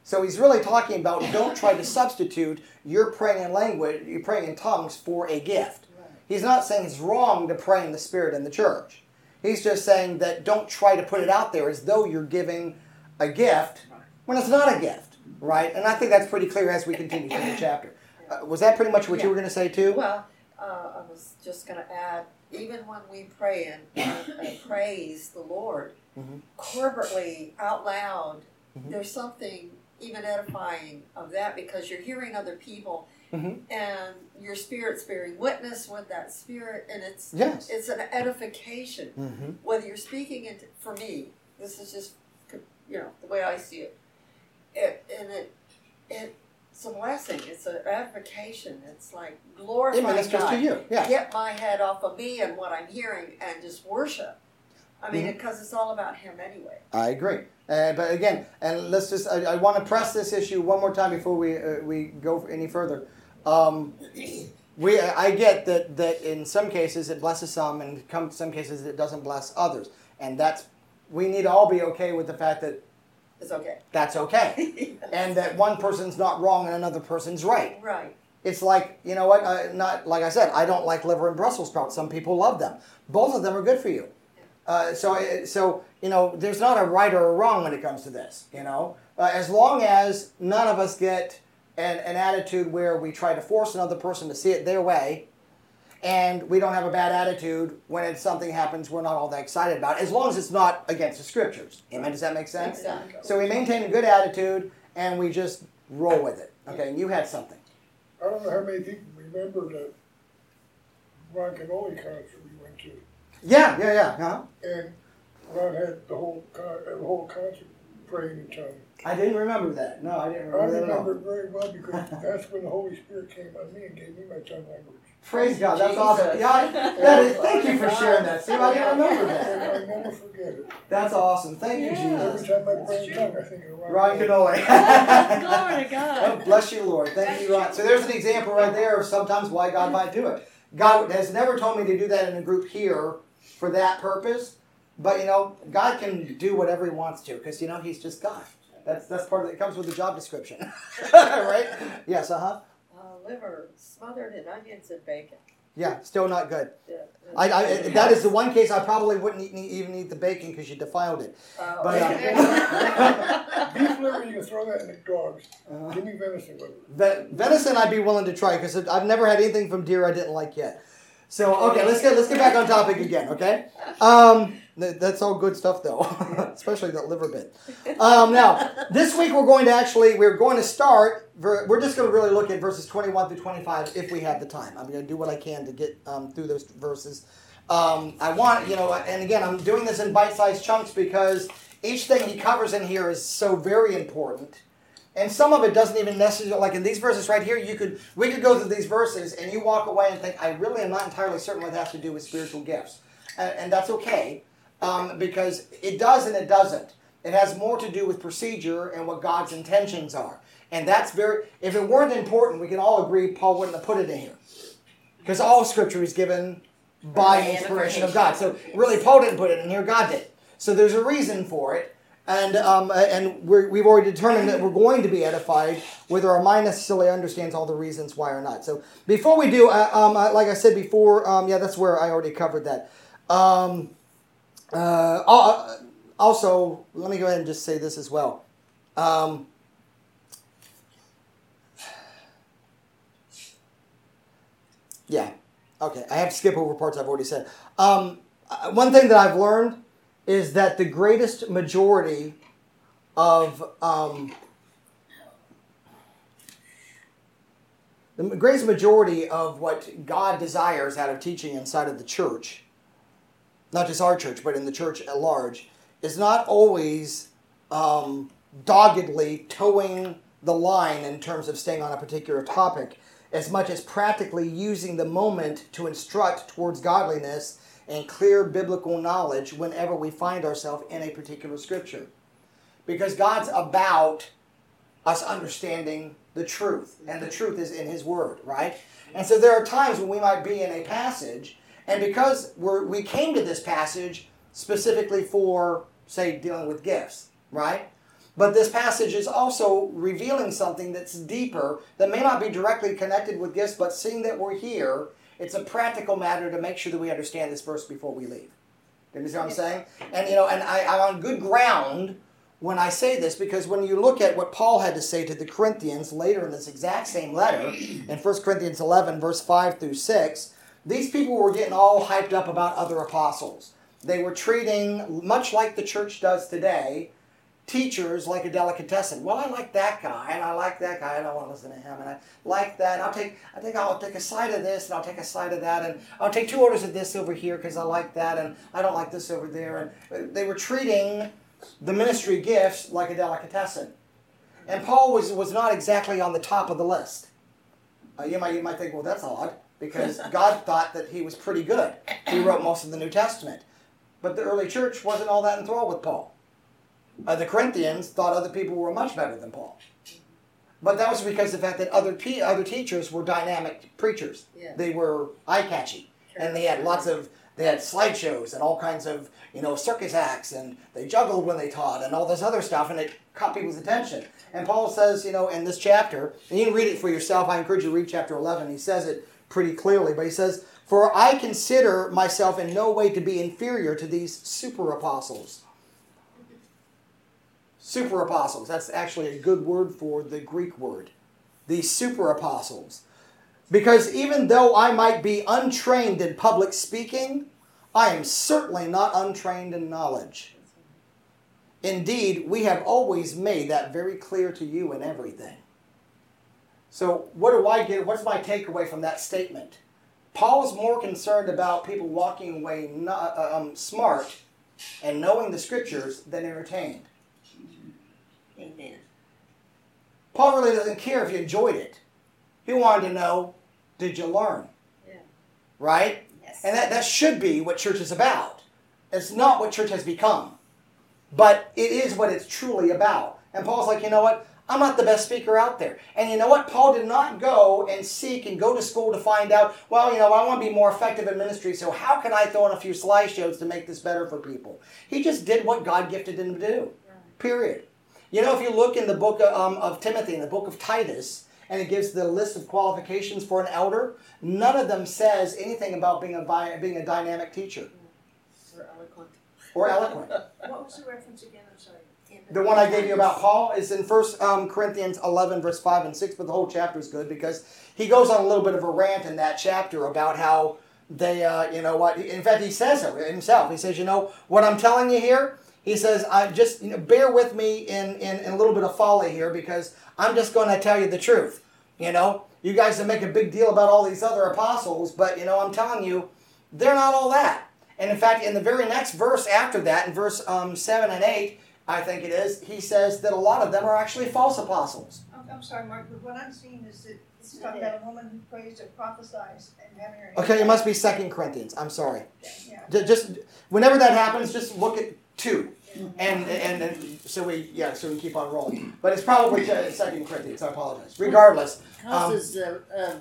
So he's really talking about don't try to substitute your praying in language, your praying in tongues for a gift. He's not saying it's wrong to pray in the Spirit in the church. He's just saying that don't try to put it out there as though you're giving a gift when it's not a gift, right? And I think that's pretty clear as we continue through the chapter. Uh, was that pretty much what Yeah. you were going to say too? Well, uh, I was just going to add, even when we pray and, and, and praise the Lord, Mhm. corporately, out loud, Mhm. there's something even edifying of that because you're hearing other people Mhm. and your spirit's bearing witness with that spirit, and it's Yes. it's an edification. Mm-hmm. Whether you're speaking into, for me, this is just, you know, the way I see it, it and it it it's a blessing. It's an edification. It's like glorifying Yeah, but that's just God. to you. Yeah. Get my head off of me and what I'm hearing and just worship. I mean, Mhm. because it's all about Him anyway. I agree. Uh, but again, and let's just, I, I want to press this issue one more time before we uh, we go any further. Um, we, I get that, that in some cases it blesses some, and in some cases it doesn't bless others. And that's, we need to all be okay with the fact that It's okay. that's okay. And that one person's not wrong and another person's right. Right. It's like, you know what, uh, not like I said, I don't like liver and Brussels sprouts. Some people love them. Both of them are good for you. Uh, so, uh, so you know, there's not a right or a wrong when it comes to this, you know. Uh, as long as none of us get an, an attitude where we try to force another person to see it their way, and we don't have a bad attitude when it's something happens we're not all that excited about, as long as it's not against the scriptures. Amen? Does that make sense? Exactly. So we maintain a good attitude, and we just roll with it. Okay, and you had something. I don't know how many people remember the Ron Canoli concert we went to. Yeah, yeah, yeah. Uh-huh. And Ron had the whole con- the whole concert praying in tongues. I didn't remember that. No, I didn't I remember that at all. remember it very well because that's when the Holy Spirit came on me and gave me my tongue language. Praise God, that's Jesus. awesome. Yeah, I- that is, thank you for sharing that, Steve. I didn't remember that. And I never forget it. That's awesome. Thank you, Yeah. Jesus. Every time I pray in tongue, I think of Ron. Ron Canoli. Glory to God. Oh, bless you, Lord. Thank you, Ron. So there's an example right there of sometimes why God might do it. God has never told me to do that in a group here for that purpose, but you know, God can do whatever He wants to because you know He's just God. That's that's part of it. It comes with the job description, right? Yes, uh huh. Uh, liver smothered in onions and bacon. Yeah, still not good. Yeah. I, I that is the one case I probably wouldn't eat, even eat the bacon because you defiled it. Uh, But, uh, Beef liver, you can throw that in the dogs. Uh, Give me venison liver. Ve- venison, I'd be willing to try because I've never had anything from deer I didn't like yet. So okay, let's get let's get back on topic again. Okay, um, th- that's all good stuff though, especially that liver bit. Um, now this week we're going to actually we're going to start. ver- We're just going to really look at verses twenty-one through twenty-five if we have the time. I'm going to do what I can to get um, through those verses. Um, I want you know, and again, I'm doing this in bite-sized chunks because each thing he covers in here is so very important. And some of it doesn't even necessarily, like in these verses right here, you could we could go through these verses and you walk away and think, I really am not entirely certain what it has to do with spiritual gifts. And, and that's okay, um, because it does and it doesn't. It has more to do with procedure and what God's intentions are. And that's very, if it weren't important, we can all agree Paul wouldn't have put it in here. Because all Scripture is given by inspiration of God. So really, Paul didn't put it in here, God did. So there's a reason for it. And um, and we're, we've already determined that we're going to be edified, whether our mind necessarily understands all the reasons why or not. So before we do, uh, um, uh, like I said before, um, yeah, that's where I already covered that. Um, uh, also, let me go ahead and just say this as well. Um, yeah, okay, I have to skip over parts I've already said. Um, one thing that I've learned is that the greatest majority of um, the greatest majority of what God desires out of teaching inside of the church, not just our church, but in the church at large, is not always um, doggedly towing the line in terms of staying on a particular topic, as much as practically using the moment to instruct towards godliness and clear biblical knowledge whenever we find ourselves in a particular scripture. Because God's about us understanding the truth, and the truth is in His Word, right? And so there are times when we might be in a passage, and because we're, we came to this passage specifically for, say, dealing with gifts, right? But this passage is also revealing something that's deeper, that may not be directly connected with gifts, but seeing that we're here, it's a practical matter to make sure that we understand this verse before we leave. Do you see what I'm saying? And you know, and I, I'm on good ground when I say this, because when you look at what Paul had to say to the Corinthians later in this exact same letter, in First Corinthians eleven, verse five through six, these people were getting all hyped up about other apostles. They were treating, much like the church does today, teachers like a delicatessen. Well, I like that guy, and I like that guy, and I want to listen to him, and I like that. I'll take, I think I'll take a side of this, and I'll take a side of that, and I'll take two orders of this over here because I like that, and I don't like this over there. And they were treating the ministry gifts like a delicatessen, and Paul was was not exactly on the top of the list. Uh, you might you might think, well, that's odd, because God thought that he was pretty good. He wrote most of the New Testament, but the early church wasn't all that enthralled with Paul. Uh, the Corinthians thought other people were much better than Paul. But that was because of the fact that other pe- other teachers were dynamic preachers. Yeah. They were eye-catchy. And they had lots of, they had slideshows and all kinds of, you know, circus acts, and they juggled when they taught and all this other stuff, and it caught people's attention. And Paul says, you know, in this chapter, and you can read it for yourself. I encourage you to read chapter eleven. He says it pretty clearly, but he says, "For I consider myself in no way to be inferior to these super apostles." Super apostles. That's actually a good word for the Greek word. These super apostles. Because even though I might be untrained in public speaking, I am certainly not untrained in knowledge. Indeed, we have always made that very clear to you in everything. So what do I get? What's my takeaway from that statement? Paul is more concerned about people walking away not, um, smart and knowing the scriptures than entertained. Amen. Paul really doesn't care if you enjoyed it. He wanted to know, did you learn? Yeah. Right? Yes. And that, that should be what church is about. It's not what church has become. But it is what it's truly about. And Paul's like, you know what? I'm not the best speaker out there. And you know what? Paul did not go and seek and go to school to find out, well, you know, I want to be more effective in ministry, so how can I throw in a few slideshows to make this better for people? He just did what God gifted him to do. Period. You know, if you look in the book of, um, of Timothy, in the book of Titus, and it gives the list of qualifications for an elder, none of them says anything about being a, being a dynamic teacher. Or eloquent. Or eloquent. What was the reference again? I'm sorry. The one I gave you about Paul is in First um, Corinthians eleven, verse five and six, but the whole chapter is good because he goes on a little bit of a rant in that chapter about how they, uh, you know what, in fact, he says so himself. He says, you know, what I'm telling you here, he says, I just, you know, bear with me in, in, in a little bit of folly here because I'm just going to tell you the truth. You know, you guys make a big deal about all these other apostles, but, you know, I'm telling you, they're not all that. And in fact, in the very next verse after that, in verse um, seven and eight, I think it is, he says that a lot of them are actually false apostles. I'm, I'm sorry, Mark, but what I'm seeing is that it's talking about a woman who prays or prophesies and having her... Okay, it must be Second Corinthians. I'm sorry. Yeah. Ju- Just, whenever that happens, just look at two. And, and and so we, yeah, so we keep on rolling. But it's probably Second Corinthians, I apologize. Regardless. Um, Causes uh, uh,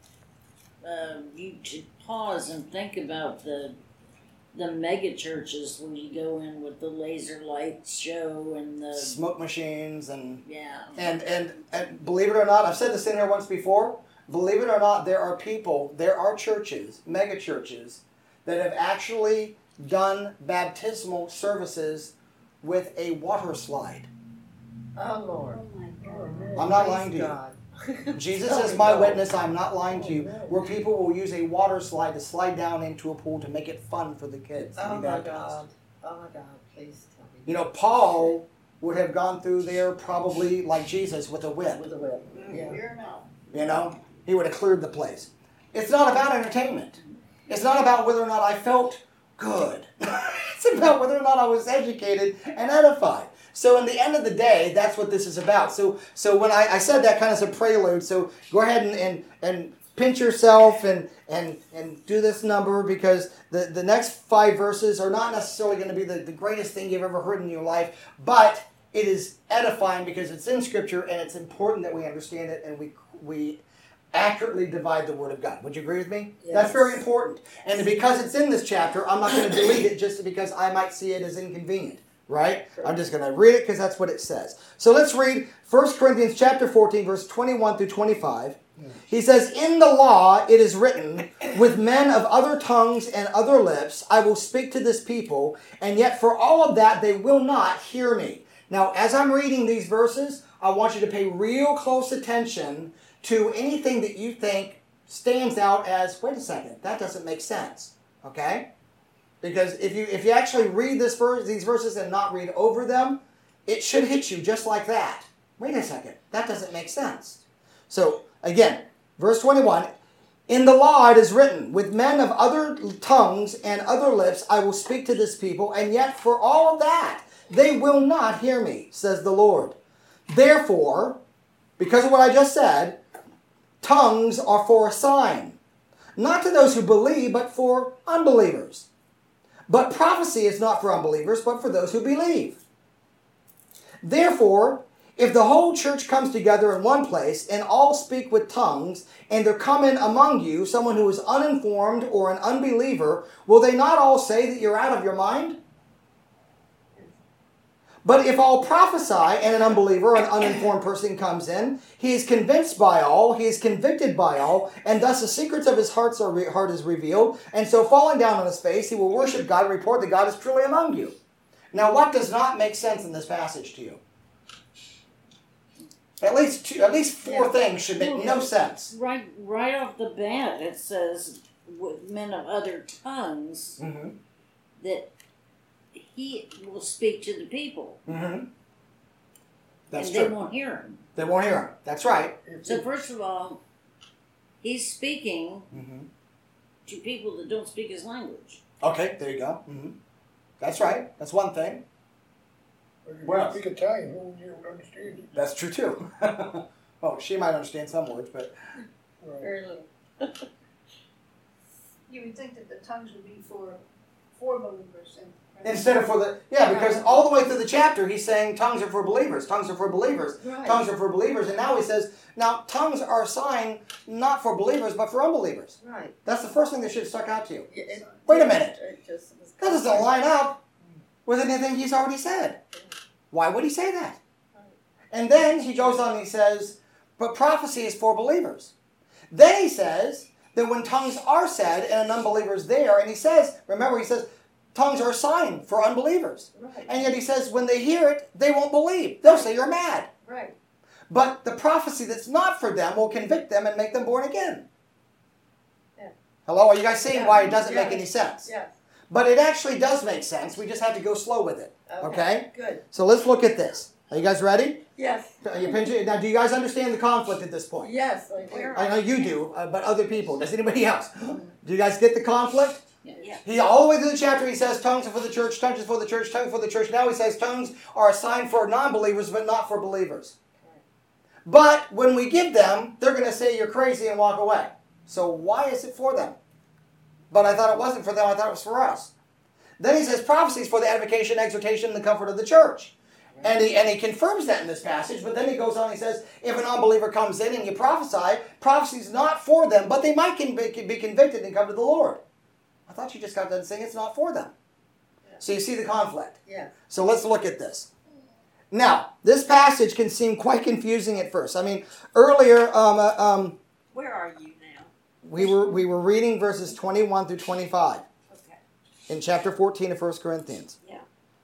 uh, you to pause and think about the the mega churches when you go in with the laser light show and the smoke machines and, yeah and, and, and believe it or not, I've said this in here once before, believe it or not, there are people, there are churches, mega churches, that have actually done baptismal services with a water slide. Oh, Lord. Oh my God. I'm not lying to you. God. Jesus Tell is me my no. witness, I'm not lying to you, where people will use a water slide to slide down into a pool to make it fun for the kids. to Oh, be my baptized. God. Oh, my God. Please tell me. You know, Paul would have gone through there probably like Jesus with a whip. With a whip. Yeah. Here now. You know, he would have cleared the place. It's not about entertainment. It's not about whether or not I felt good. It's about whether or not I was educated and edified. So in the end of the day, that's what this is about. So so when I, I said that kind of as a prelude, so go ahead and, and, and pinch yourself and, and, and do this number because the, the next five verses are not necessarily going to be the, the greatest thing you've ever heard in your life, but it is edifying because it's in Scripture and it's important that we understand it and we we accurately divide the Word of God. Would you agree with me? Yes. That's very important. And because it's in this chapter, I'm not going to delete it just because I might see it as inconvenient. right? I'm just going to read it because that's what it says. So let's read First Corinthians chapter fourteen, verse twenty-one through twenty-five. He says, "In the law it is written, with men of other tongues and other lips I will speak to this people, and yet for all of that they will not hear me." Now, as I'm reading these verses, I want you to pay real close attention to anything that you think stands out as, wait a second, that doesn't make sense. Okay? Because if you if you actually read this verse, these verses and not read over them, it should hit you just like that. Wait a second, that doesn't make sense. So, again, verse twenty-one, "In the law it is written, with men of other tongues and other lips I will speak to this people, and yet for all of that they will not hear me, says the Lord. Therefore," because of what I just said, "tongues are for a sign, not to those who believe, but for unbelievers. But prophecy is not for unbelievers, but for those who believe. Therefore, if the whole church comes together in one place and all speak with tongues, and there come in among you someone who is uninformed or an unbeliever, will they not all say that you're out of your mind? But if all prophesy and an unbeliever, an uninformed person comes in, he is convinced by all, he is convicted by all, and thus the secrets of his hearts are re- heart is revealed, and so falling down on his face, he will worship God and report that God is truly among you." Now, what does not make sense in this passage to you? At least two, at least four Yeah. things should make no sense. Right, right off the bat, it says with men of other tongues Mm-hmm. that he will speak to the people, Mm-hmm. That's and true. they won't hear him. They won't hear him. That's right. So first of all, he's speaking Mm-hmm. to people that don't speak his language. Okay, there you go. Mm-hmm. That's right. That's one thing. If you Well- speak Italian, who would you understand it? That's true too. Oh, she might understand some words, but Right. Very little. You would think that the tongues would be for, for believers and. instead of for the yeah, because all the way through the chapter he's saying tongues are for believers, tongues are for believers, Right. tongues are for believers, and now he says now tongues are a sign not for believers but for unbelievers. Right. That's the first thing that should have stuck out to you. Yeah, it- Wait a minute. It just was That doesn't line up with anything he's already said. Why would he say that? And then he goes on and he says, but prophecy is for believers. Then he says that when tongues are said and an unbeliever is there, and he says, remember he says, tongues are a sign for unbelievers. Right. And yet he says when they hear it, they won't believe. They'll say you're mad. Right. But the prophecy that's not for them will convict them and make them born again. Yeah. Hello? Are you guys seeing Yeah. why it doesn't Yeah. make any sense? Yes. But it actually does make sense. We just have to go slow with it. Okay. Okay? Good. So let's look at this. Are you guys ready? Yes. Are you pinching- Now, do you guys understand the conflict at this point? Yes. I do. I know you do, uh, but other people. Does anybody else? Do you guys get the conflict? Yeah, yeah. He all the way through the chapter he says tongues are for the church, tongues are for the church, tongues are for the church. Now he says tongues are a sign for non-believers but not for believers. But when we give them, they're going to say you're crazy and walk away. So why is it for them? But I thought it wasn't for them, I thought it was for us. Then he says prophecy is for the edification, exhortation, and the comfort of the church. And he, and he confirms that in this passage, but then he goes on and he says, if an unbeliever comes in and you prophesy, prophecy is not for them, but they might can be, can be convicted and come to the Lord. I thought you just got done saying it's not for them. So you see the conflict. Yes. So let's look at this. Now, this passage can seem quite confusing at first. I mean, earlier um, uh, um, Where are you now? we were we were reading verses twenty-one through twenty-five Okay. in chapter fourteen of First Corinthians. Yeah.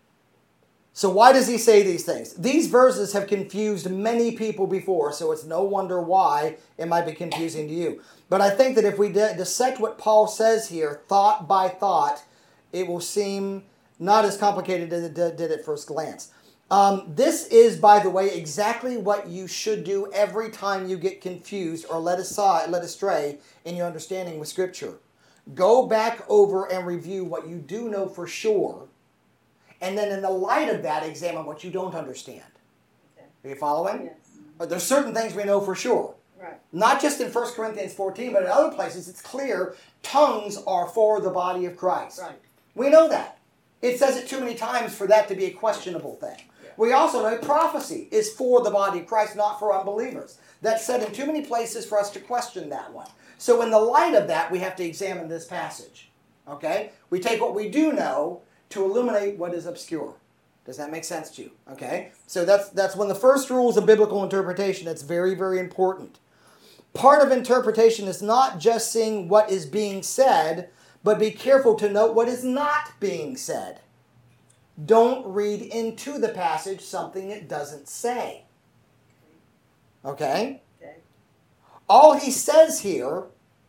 So why does he say these things? These verses have confused many people before, so it's no wonder why it might be confusing to you. But I think that if we dissect what Paul says here, thought by thought, it will seem not as complicated as it did at first glance. Um, this is, by the way, exactly what you should do every time you get confused or led aside, led astray in your understanding with Scripture. Go back over and review what you do know for sure, and then in the light of that, examine what you don't understand. Okay. Are you following? Yes. But there's certain things we know for sure. Right. Not just in First Corinthians fourteen, but in other places, it's clear tongues are for the body of Christ. Right. We know that. It says it too many times for that to be a questionable thing. Yeah. We also know prophecy is for the body of Christ, not for unbelievers. That's said in too many places for us to question that one. So in the light of that, we have to examine this passage. Okay? We take what we do know to illuminate what is obscure. Does that make sense to you? Okay? So that's that's one of the first rules of biblical interpretation. That's very, very important. Part of interpretation is not just seeing what is being said, but be careful to note what is not being said. Don't read into the passage something it doesn't say. Okay? Okay. All he says here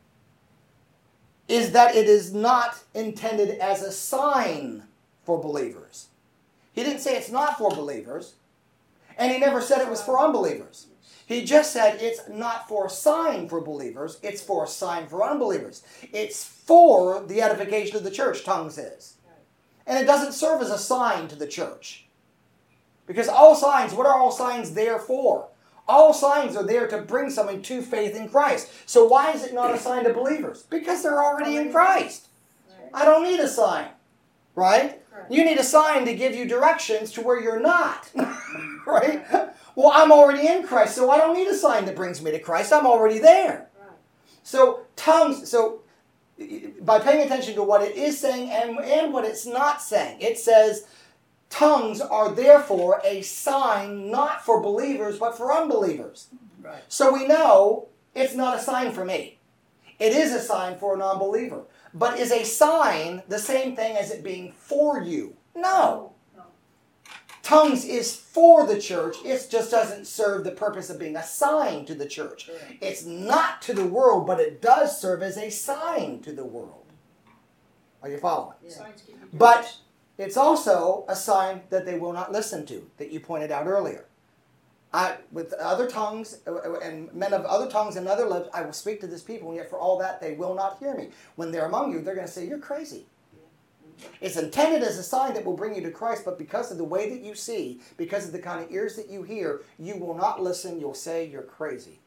is that it is not intended as a sign for believers. He didn't say it's not for believers, and he never said it was for unbelievers. He just said it's not for a sign for believers, it's for a sign for unbelievers. It's for the edification of the church, tongues is. And it doesn't serve as a sign to the church. Because all signs, what are all signs there for? All signs are there to bring someone to faith in Christ. So why is it not a sign to believers? Because they're already in Christ. I don't need a sign, right? You need a sign to give you directions to where you're not, right? Well, I'm already in Christ, so I don't need a sign that brings me to Christ. I'm already there. So tongues, so by paying attention to what it is saying and, and what it's not saying, it says tongues are therefore a sign not for believers but for unbelievers. Right. So we know it's not a sign for me. It is a sign for a non-believer. But is a sign the same thing as it being for you? No. No. Tongues is for the church. It just doesn't serve the purpose of being a sign to the church. Right. It's not to the world, but it does serve as a sign to the world. Are you following? Yeah. Signs give you But direction. it's also a sign that they will not listen to, that you pointed out earlier. I, with other tongues and men of other tongues and other lips, I will speak to this people, and yet for all that they will not hear me. When they're among you, they're going to say, you're crazy. It's intended as a sign that will bring you to Christ, but because of the way that you see, because of the kind of ears that you hear, you will not listen. You'll say you're crazy.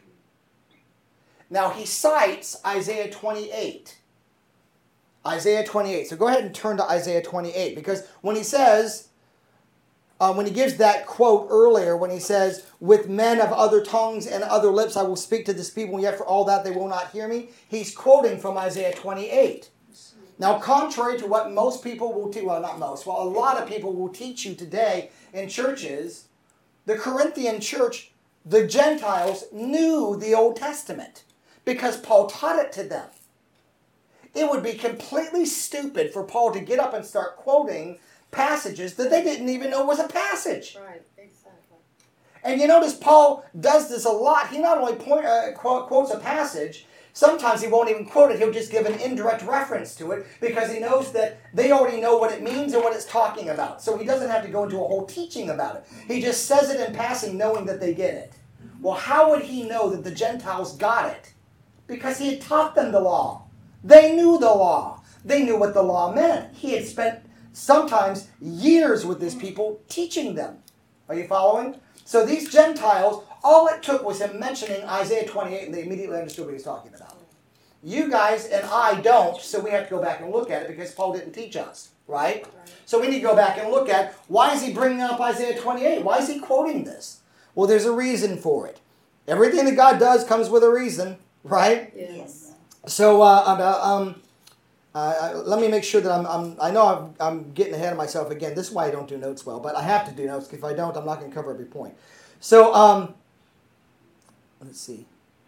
Now he cites Isaiah twenty-eight. Isaiah twenty-eight. So go ahead and turn to Isaiah twenty-eight, because when he says, Um, when he gives that quote earlier, when he says, with men of other tongues and other lips I will speak to this people, and yet for all that they will not hear me, he's quoting from Isaiah twenty-eight. Now, contrary to what most people will teach, well, not most, well, a lot of people will teach you today in churches, the Corinthian church, the Gentiles, knew the Old Testament because Paul taught it to them. It would be completely stupid for Paul to get up and start quoting passages that they didn't even know was a passage. Right, exactly. And you notice Paul does this a lot. He not only point, uh, quote, quotes a passage, sometimes he won't even quote it. He'll just give an indirect reference to it because he knows that they already know what it means and what it's talking about. So he doesn't have to go into a whole teaching about it. He just says it in passing knowing that they get it. Well, how would he know that the Gentiles got it? Because he had taught them the law. They knew the law. They knew what the law meant. He had spent sometimes years with his people teaching them. Are you following? So these Gentiles, all it took was him mentioning Isaiah twenty-eight, and they immediately understood what he was talking about. You guys and I don't, so we have to go back and look at it because Paul didn't teach us, right? Right. So we need to go back and look at, why is he bringing up Isaiah twenty-eight? Why is he quoting this? Well, there's a reason for it. Everything that God does comes with a reason, right? Yes. So uh, um, uh, let me make sure that I'm, I'm I know I'm, I'm getting ahead of myself again. This is why I don't do notes well, but I have to do notes, because if I don't, I'm not going to cover every point. So um, let's see.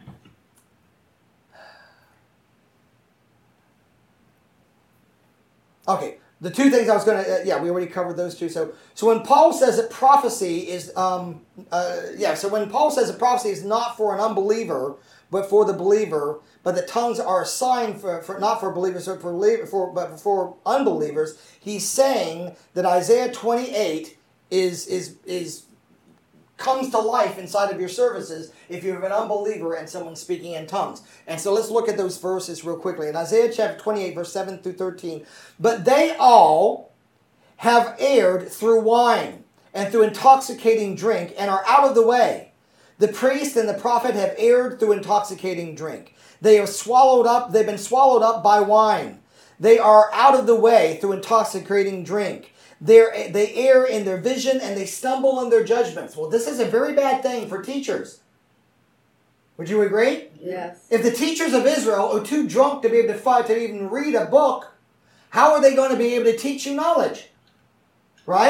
Okay, the two things I was going to, uh, yeah, we already covered those two. So so when Paul says that prophecy is, um, uh, yeah, so when Paul says that prophecy is not for an unbeliever, but for the believer, but the tongues are a sign for, for not for believers, but for, for, but for unbelievers, he's saying that Isaiah twenty-eight is is is comes to life inside of your services if you have an unbeliever and someone speaking in tongues. And so let's look at those verses real quickly. In Isaiah chapter twenty-eight, verse seven through thirteen, but they all have erred through wine and through intoxicating drink and are out of the way. The priest and the prophet have erred through intoxicating drink. They have swallowed up, they've been swallowed up by wine. They are out of the way through intoxicating drink. They're, they err in their vision and they stumble in their judgments. Well, this is a very bad thing for teachers. Would you agree? Yes. If the teachers of Israel are too drunk to be able to fight, to even read a book, how are they going to be able to teach you knowledge? Right?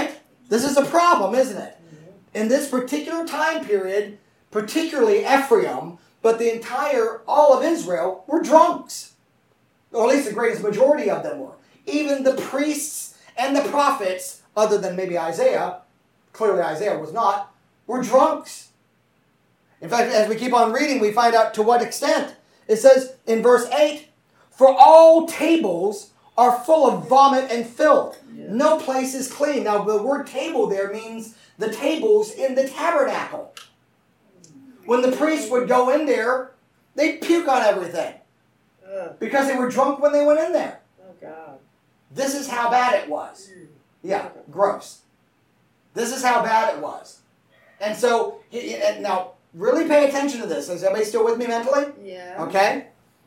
This is a problem, isn't it? In this particular time period, particularly Ephraim, but the entire, all of Israel, were drunks. Or at least the greatest majority of them were. Even the priests and the prophets, other than maybe Isaiah, clearly Isaiah was not, were drunks. In fact, as we keep on reading, we find out to what extent. It says in verse eight, "For all tables are full of vomit and filth. No place is clean." Now, the word table there means the tables in the tabernacle. When the priests would go in there, they'd puke on everything. Because they were drunk when they went in there. Oh, God. This is how bad it was. Yeah, gross. This is how bad it was. And so, and now, really pay attention to this. Is everybody still with me mentally? Yeah. Okay.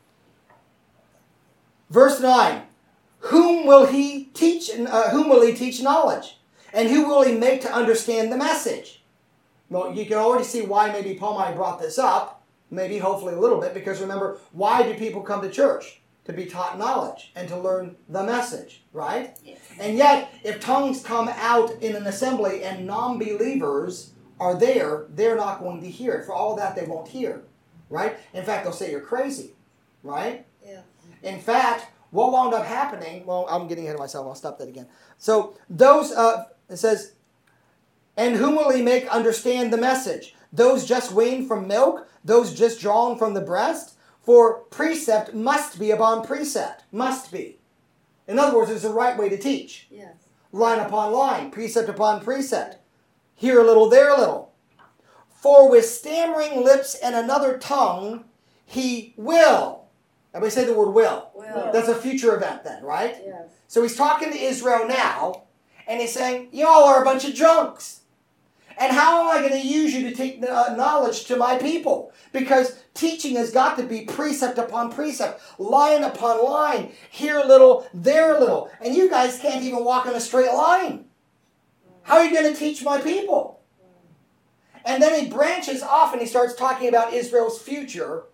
Verse nine. Whom will he teach? Uh, whom will he teach knowledge? And who will he make to understand the message? Well, you can already see why maybe Paul might have brought this up. Maybe, hopefully a little bit. Because remember, why do people come to church? To be taught knowledge and to learn the message, right? Yes. And yet, if tongues come out in an assembly and non-believers are there, they're not going to hear it. For all that, they won't hear, right? In fact, they'll say you're crazy, right? Yeah. In fact, what wound up happening, well, I'm getting ahead of myself. I'll stop that again. So those, uh, it says, and whom will he make understand the message? Those just weaned from milk? Those just drawn from the breast? For precept must be upon precept. Must be. In other words, there's a right way to teach. Yes. Line upon line. Precept upon precept. Here a little, there a little. For with stammering lips and another tongue, he will. Everybody say the word will. Will. That's a future event then, right? Yes. So he's talking to Israel now, and he's saying, y'all are a bunch of drunks. And how am I going to use you to take uh, knowledge to my people? Because teaching has got to be precept upon precept, line upon line, here a little, there a little. And you guys can't even walk in a straight line. How are you going to teach my people? And then he branches off and he starts talking about Israel's future,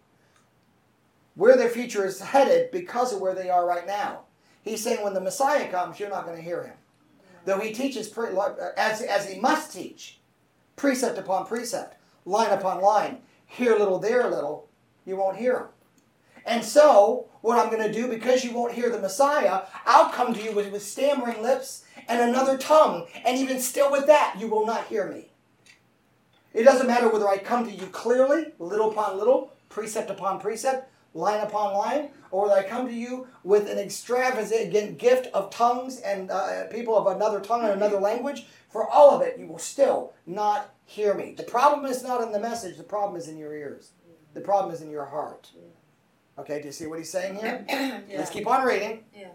where their future is headed because of where they are right now. He's saying when the Messiah comes, you're not going to hear him. Though he teaches as, as he must teach. Precept upon precept, line upon line, here a little, there a little, you won't hear him. And so, what I'm going to do, because you won't hear the Messiah, I'll come to you with, with stammering lips and another tongue, and even still with that, you will not hear me. It doesn't matter whether I come to you clearly, little upon little, precept upon precept, line upon line, or whether I come to you with an extravagant gift of tongues and uh, people of another tongue and another language. For all of it, you will still not hear me. The problem is not in the message. The problem is in your ears. The problem is in your heart. Okay, do you see what he's saying here? Yeah. Let's keep on reading. Yeah.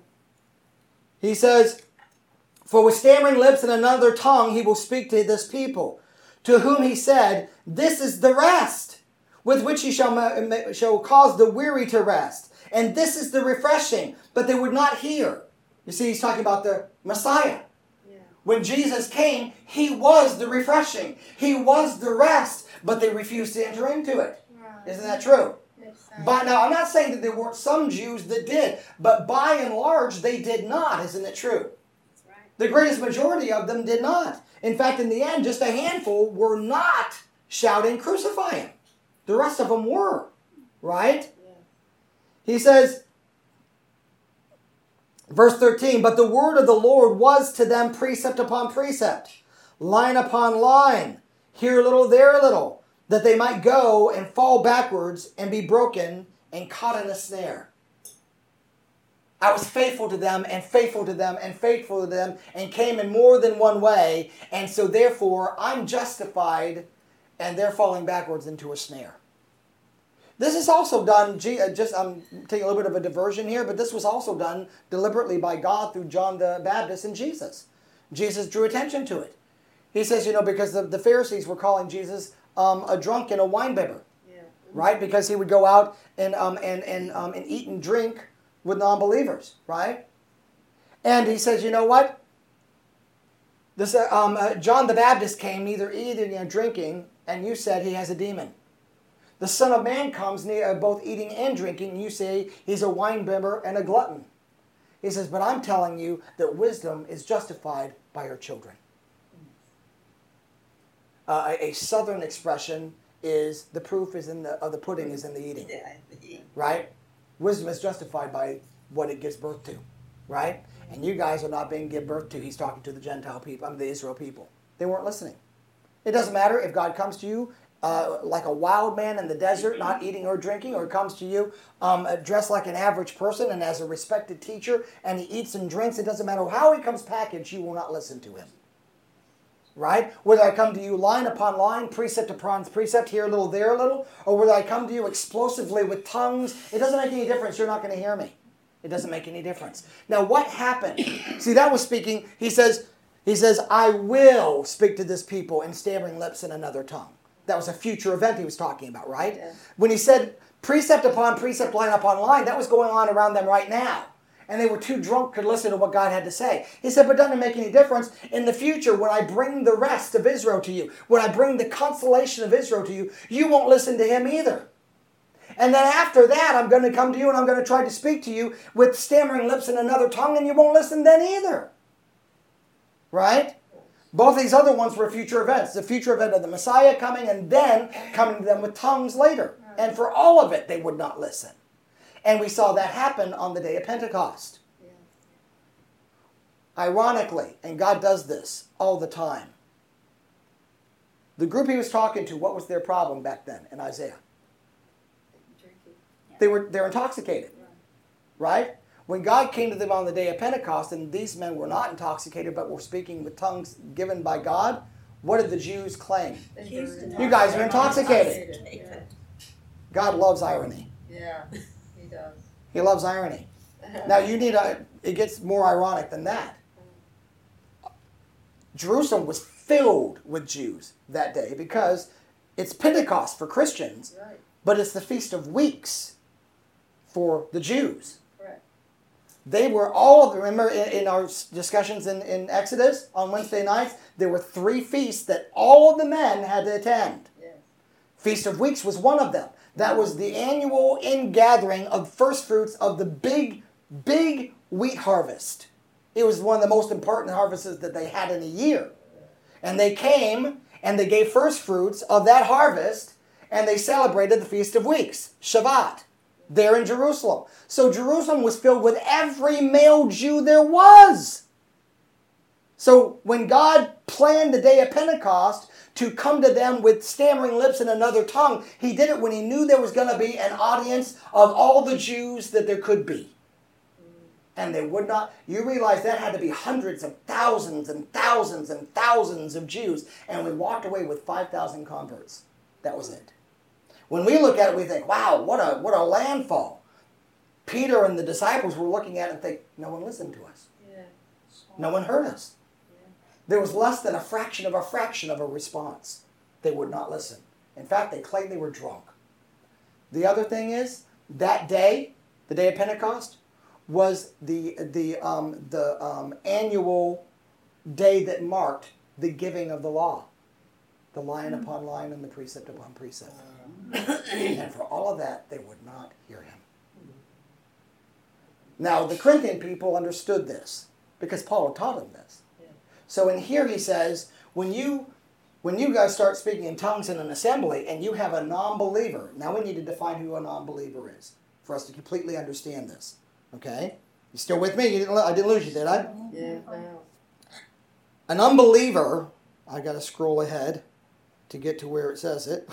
He says, for with stammering lips and another tongue he will speak to this people, to whom he said, this is the rest, with which he shall, shall cause the weary to rest. And this is the refreshing, but they would not hear. You see, he's talking about the Messiah. When Jesus came, he was the refreshing. He was the rest, but they refused to enter into it. Right. Isn't that true? Yes, but now, I'm not saying that there weren't some Jews that did, but by and large, they did not. Isn't it true? That's right. The greatest majority of them did not. In fact, in the end, just a handful were not shouting, crucify him. The rest of them were, right? Yeah. He says, verse thirteen, but the word of the Lord was to them precept upon precept, line upon line, here a little, there a little, that they might go and fall backwards and be broken and caught in a snare. I was faithful to them and faithful to them and faithful to them and came in more than one way, and so therefore I'm justified and they're falling backwards into a snare. This is also done, just I'm taking a little bit of a diversion here, but this was also done deliberately by God through John the Baptist and Jesus. Jesus drew attention to it. He says, you know, because the, the Pharisees were calling Jesus um, a drunk and a winebibber, yeah. right? Because he would go out and, um, and, and, um, and eat and drink with non-believers, right? And he says, you know what? This, uh, um, uh, John the Baptist came neither eating nor drinking, and you said he has a demon. The Son of Man comes near both eating and drinking, and you say he's a winebibber and a glutton. He says, but I'm telling you that wisdom is justified by her children. Uh, a, a southern expression is the proof is in the of the pudding is in the eating. Right? Wisdom is justified by what it gives birth to. Right? And you guys are not being given birth to. He's talking to the Gentile people, I mean the Israel people. They weren't listening. It doesn't matter if God comes to you uh, like a wild man in the desert, not eating or drinking, or comes to you um, dressed like an average person and as a respected teacher, and he eats and drinks. It doesn't matter how he comes packaged, you will not listen to him. Right? Whether I come to you line upon line, precept upon precept, here a little, there a little, or whether I come to you explosively with tongues, it doesn't make any difference. You're not going to hear me. It doesn't make any difference. Now, what happened? See, that was speaking. He says, he says, I will speak to this people in stammering lips in another tongue. That was a future event he was talking about, right? Yeah. When he said precept upon precept, line upon line, that was going on around them right now. And they were too drunk to listen to what God had to say. He said, but it doesn't make any difference. In the future, when I bring the rest of Israel to you, when I bring the consolation of Israel to you, you won't listen to him either. And then after that, I'm going to come to you and I'm going to try to speak to you with stammering lips in another tongue, and you won't listen then either. Right? Both these other ones were future events. The future event of the Messiah coming and then coming to them with tongues later. And for all of it, they would not listen. And we saw that happen on the day of Pentecost. Yeah. Ironically, and God does this all the time, the group he was talking to, what was their problem back then in Isaiah? Drinking. They were they're intoxicated, right? When God came to them on the day of Pentecost, and these men were not intoxicated, but were speaking with tongues given by God, what did the Jews claim? You guys are intoxicated. Yeah. God loves irony. Yeah, he does. He loves irony. Now you need a, it gets more ironic than that. Jerusalem was filled with Jews that day because it's Pentecost for Christians, Right. but it's the Feast of Weeks for the Jews. Correct. They were all, remember in, in our discussions in, in Exodus on Wednesday nights, there were three feasts that all of the men had to attend. Yes. Feast of Weeks was one of them. That was the annual ingathering of first fruits of the big, big wheat harvest. It was one of the most important harvests that they had in a year. And they came and they gave first fruits of that harvest, and they celebrated the Feast of Weeks, Shabbat, there in Jerusalem. So Jerusalem was filled with every male Jew there was. So when God planned the day of Pentecost to come to them with stammering lips in another tongue, he did it when he knew there was going to be an audience of all the Jews that there could be. And they would not, you realize that had to be hundreds of thousands and thousands and thousands of Jews. And we walked away with five thousand converts. That was it. When we look at it, we think, wow, what a what a landfall. Peter and the disciples were looking at it and think, no one listened to us. Yeah. No one heard us. There was less than a fraction of a fraction of a response. They would not listen. In fact, they claimed they were drunk. The other thing is, that day, the day of Pentecost, was the the um, the um, annual day that marked the giving of the law, the line upon line and the precept upon precept. And for all of that, they would not hear him. Now, the Corinthian people understood this because Paul had taught them this. So in here he says, when you when you guys start speaking in tongues in an assembly and you have a non-believer, now we need to define who a non-believer is for us to completely understand this. Okay? You still with me? You didn't, I didn't lose you, did I? Yeah, wow. An unbeliever, I got to scroll ahead to get to where it says it.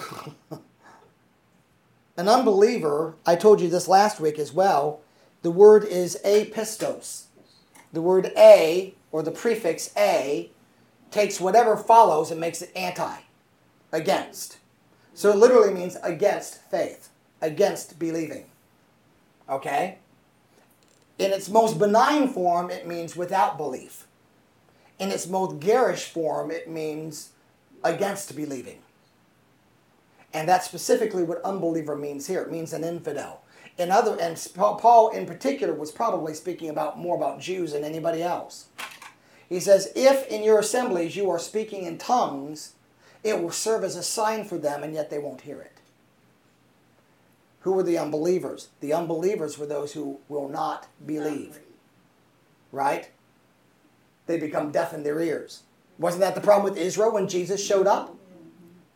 An unbeliever, I told you this last week as well, the word is apistos. The word a, or the prefix a, takes whatever follows and makes it anti, against. So it literally means against faith, against believing. Okay? In its most benign form, it means without belief. In its most garish form, it means against believing. And that's specifically what unbeliever means here. It means an infidel. In other, and Paul in particular was probably speaking about more about Jews than anybody else. He says, if in your assemblies you are speaking in tongues, it will serve as a sign for them, and yet they won't hear it. Who were the unbelievers? The unbelievers were those who will not believe. Right? They become deaf in their ears. Wasn't that the problem with Israel when Jesus showed up?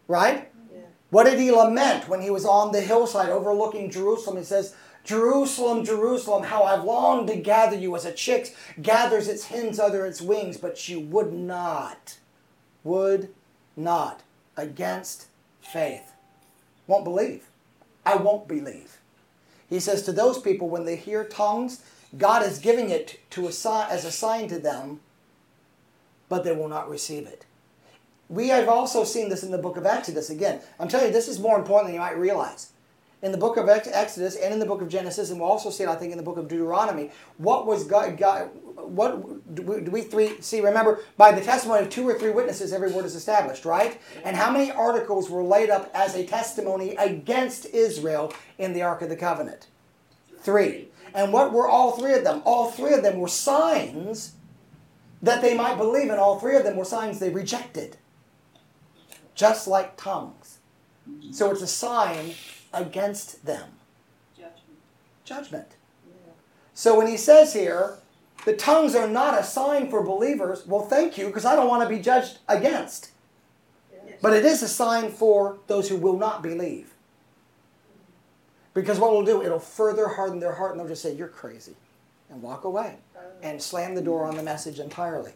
Right? Yeah. What did he lament when he was on the hillside overlooking Jerusalem? He says, Jerusalem, Jerusalem, how I've longed to gather you as a chick gathers its hens under its wings, but you would not. Would not. Against faith. Won't believe. I won't believe. He says to those people, when they hear tongues, God is giving it to a sign, as a sign to them, but they will not receive it. We have also seen this in the book of Exodus. Again, I'm telling you, this is more important than you might realize. In the book of Exodus and in the book of Genesis, and we'll also see it, I think, in the book of Deuteronomy, what was God, God what do we, do we three see? Remember, by the testimony of two or three witnesses, every word is established, right? And how many articles were laid up as a testimony against Israel in the Ark of the Covenant? Three. And what were all three of them? All three of them were signs that they might believe, and all three of them were signs they rejected. Just like tongues. So it's a sign against them. Judgment. Judgment. Yeah. So when he says here, the tongues are not a sign for believers, well, thank you, because I don't want to be judged against. Yes. But it is a sign for those who will not believe. Because what it'll do, it'll further harden their heart, and they'll just say, you're crazy, and walk away, and slam the door on the message entirely.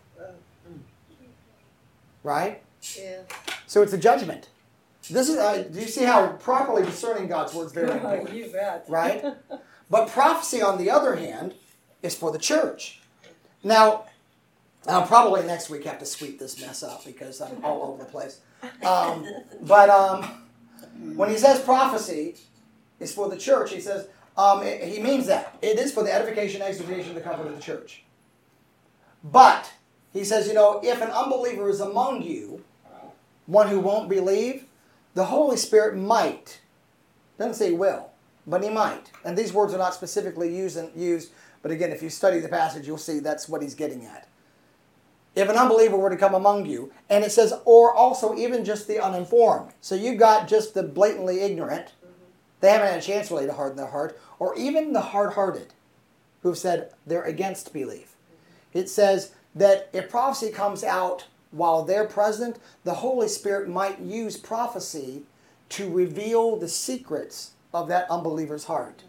Right? Yeah. So it's a judgment. This is. Uh, do you see how properly discerning God's word is very important? You bet. Right? But prophecy, on the other hand, is for the church. Now, I'll probably next week have to sweep this mess up because I'm all over the place. Um, but um, when he says prophecy is for the church, he says um, it, he means that. It is for the edification, exhortation, the comfort of the church. But he says, you know, if an unbeliever is among you, one who won't believe, the Holy Spirit might, doesn't say will, but he might. And these words are not specifically used, and used, but again, if you study the passage, you'll see that's what he's getting at. If an unbeliever were to come among you, and it says, or also even just the uninformed. So you've got just the blatantly ignorant, they haven't had a chance really to harden their heart, or even the hard-hearted, who've said they're against belief. It says that if prophecy comes out while they're present, the Holy Spirit might use prophecy to reveal the secrets of that unbeliever's heart.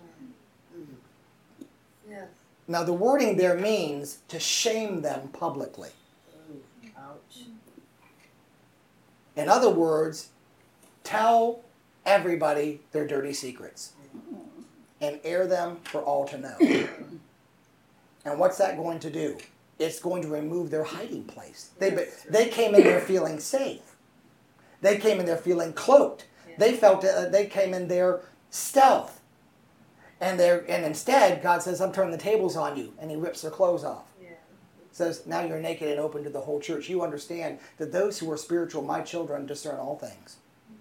Yes. Now the wording there means to shame them publicly. Ouch. In other words, tell everybody their dirty secrets and air them for all to know. And what's that going to do? It's going to remove their hiding place. They, they came in there feeling safe. They came in there feeling cloaked. Yeah. They felt uh, they came in there stealth. And they're, and instead, God says, I'm turning the tables on you. And he rips their clothes off. Yeah. Says, now you're naked and open to the whole church. You understand that those who are spiritual, my children, discern all things.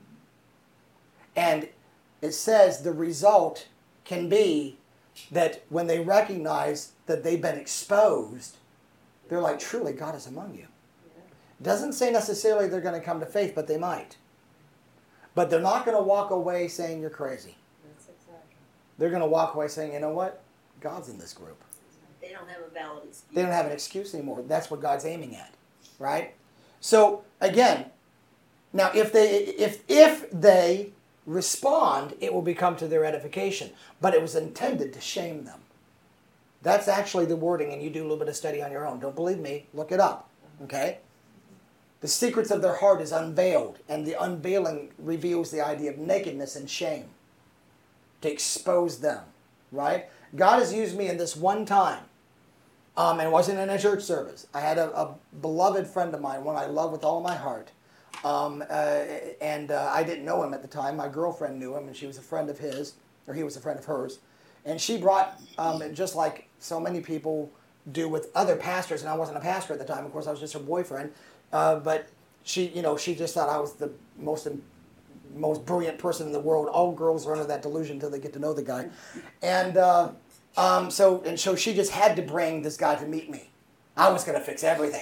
And it says the result can be that when they recognize that they've been exposed, they're like, truly, God is among you. It doesn't say necessarily they're going to come to faith, but they might. But they're not going to walk away saying you're crazy. That's exactly. They're going to walk away saying, you know what? God's in this group. They don't have a valid excuse. They don't have an excuse anymore. That's what God's aiming at, right? So again, now if they if if they respond, it will become to their edification. But it was intended to shame them. That's actually the wording, and you do a little bit of study on your own. Don't believe me? Look it up. Okay? The secrets of their heart is unveiled, and the unveiling reveals the idea of nakedness and shame to expose them, right? God has used me in this one time, um, and it wasn't in a church service. I had a, a beloved friend of mine, one I love with all my heart, um, uh, and uh, I didn't know him at the time. My girlfriend knew him, and she was a friend of his, or he was a friend of hers. And she brought, um, just like so many people do with other pastors, and I wasn't a pastor at the time, of course, I was just her boyfriend, uh, but she, you know, she just thought I was the most most brilliant person in the world. All girls are under that delusion until they get to know the guy. And uh, um, so and so she just had to bring this guy to meet me. I was going to fix everything.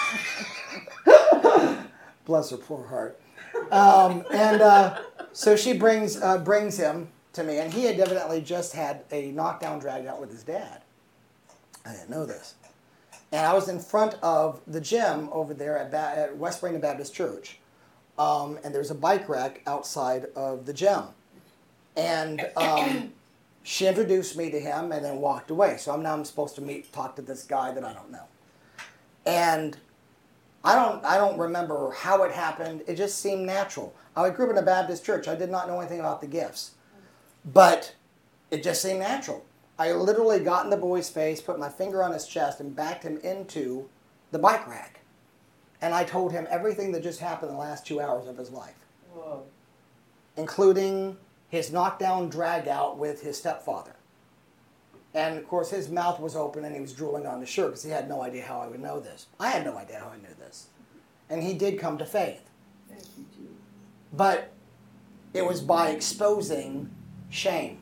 Bless her poor heart. Um, and uh, so she brings uh, brings him to me, and he had evidently just had a knockdown dragged out with his dad. I didn't know this. And I was in front of the gym over there at, ba- at West Brainerd Baptist Church um, and there's a bike rack outside of the gym. And um, she introduced me to him and then walked away. So I'm now I'm supposed to meet, talk to this guy that I don't know. And I don't, I don't remember how it happened. It just seemed natural. I grew up in a Baptist church. I did not know anything about the gifts. But it just seemed natural. I literally got in the boy's face, put my finger on his chest, and backed him into the bike rack. And I told him everything that just happened in the last two hours of his life. Whoa. Including his knockdown drag out with his stepfather. And of course his mouth was open and he was drooling on the shirt because he had no idea how I would know this. I had no idea how I knew this. And he did come to faith. Thank you, Jesus. But it was by exposing shame.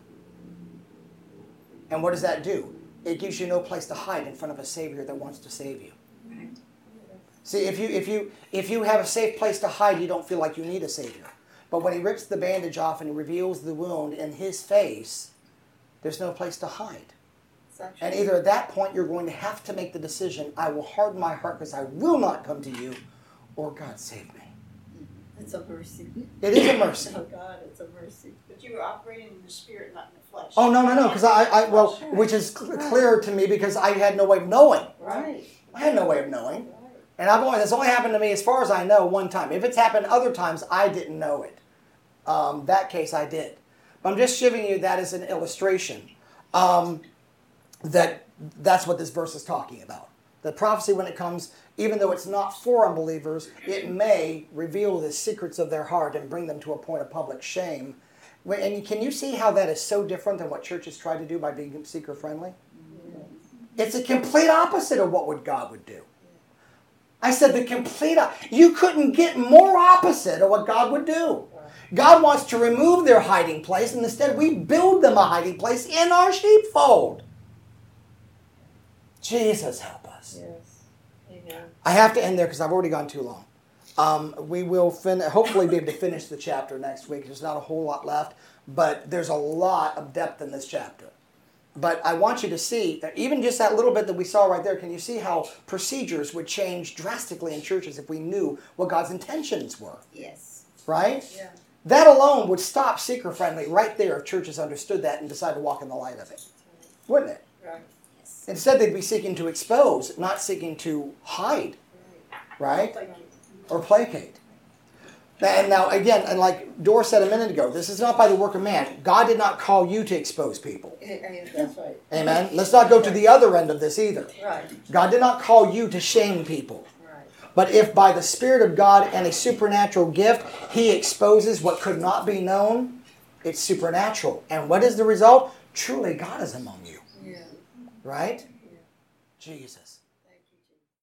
And what does that do? It gives you no place to hide in front of a Savior that wants to save you. Right. See, if you if you if you have a safe place to hide, you don't feel like you need a Savior. But when he rips the bandage off and he reveals the wound in his face, there's no place to hide. Actually, And either at that point you're going to have to make the decision, I will harden my heart because I will not come to you, or God save me. it's a mercy. It is a mercy. Oh God, it's a mercy. But you were operating in the spirit, not in the flesh. Oh, no, no, no, because I, I, well, which is cl- clear to me because I had no way of knowing. Right. I had no way of knowing. Right. And I've only, that's only happened to me, as far as I know, one time. If it's happened other times, I didn't know it. Um, that case I did. But I'm just giving you that as an illustration. Um, that that's what this verse is talking about. The prophecy, when it comes, even though it's not for unbelievers, it may reveal the secrets of their heart and bring them to a point of public shame. And can you see how that is so different than what churches try to do by being seeker-friendly? It's a complete opposite of what would God would do. I said the complete opposite. You couldn't get more opposite of what God would do. God wants to remove their hiding place, and instead we build them a hiding place in our sheepfold. Jesus help us. Yes. Amen. I have to end there because I've already gone too long. Um, we will fin- hopefully be able to finish the chapter next week. There's not a whole lot left, but there's a lot of depth in this chapter. But I want you to see, even just that little bit that we saw right there, can you see how procedures would change drastically in churches if we knew what God's intentions were? Yes. Right? Yeah. That alone would stop seeker-friendly right there if churches understood that and decided to walk in the light of it. Wouldn't it? Right. Instead, they'd be seeking to expose, not seeking to hide, right? Or placate. And now, again, and like Dora said a minute ago, this is not by the work of man. God did not call you to expose people. That's right. Amen? Let's not go to the other end of this either. Right. God did not call you to shame people. Right. But if by the Spirit of God and a supernatural gift, He exposes what could not be known, it's supernatural. And what is the result? Truly, God is among you. Yeah. Right? Jesus.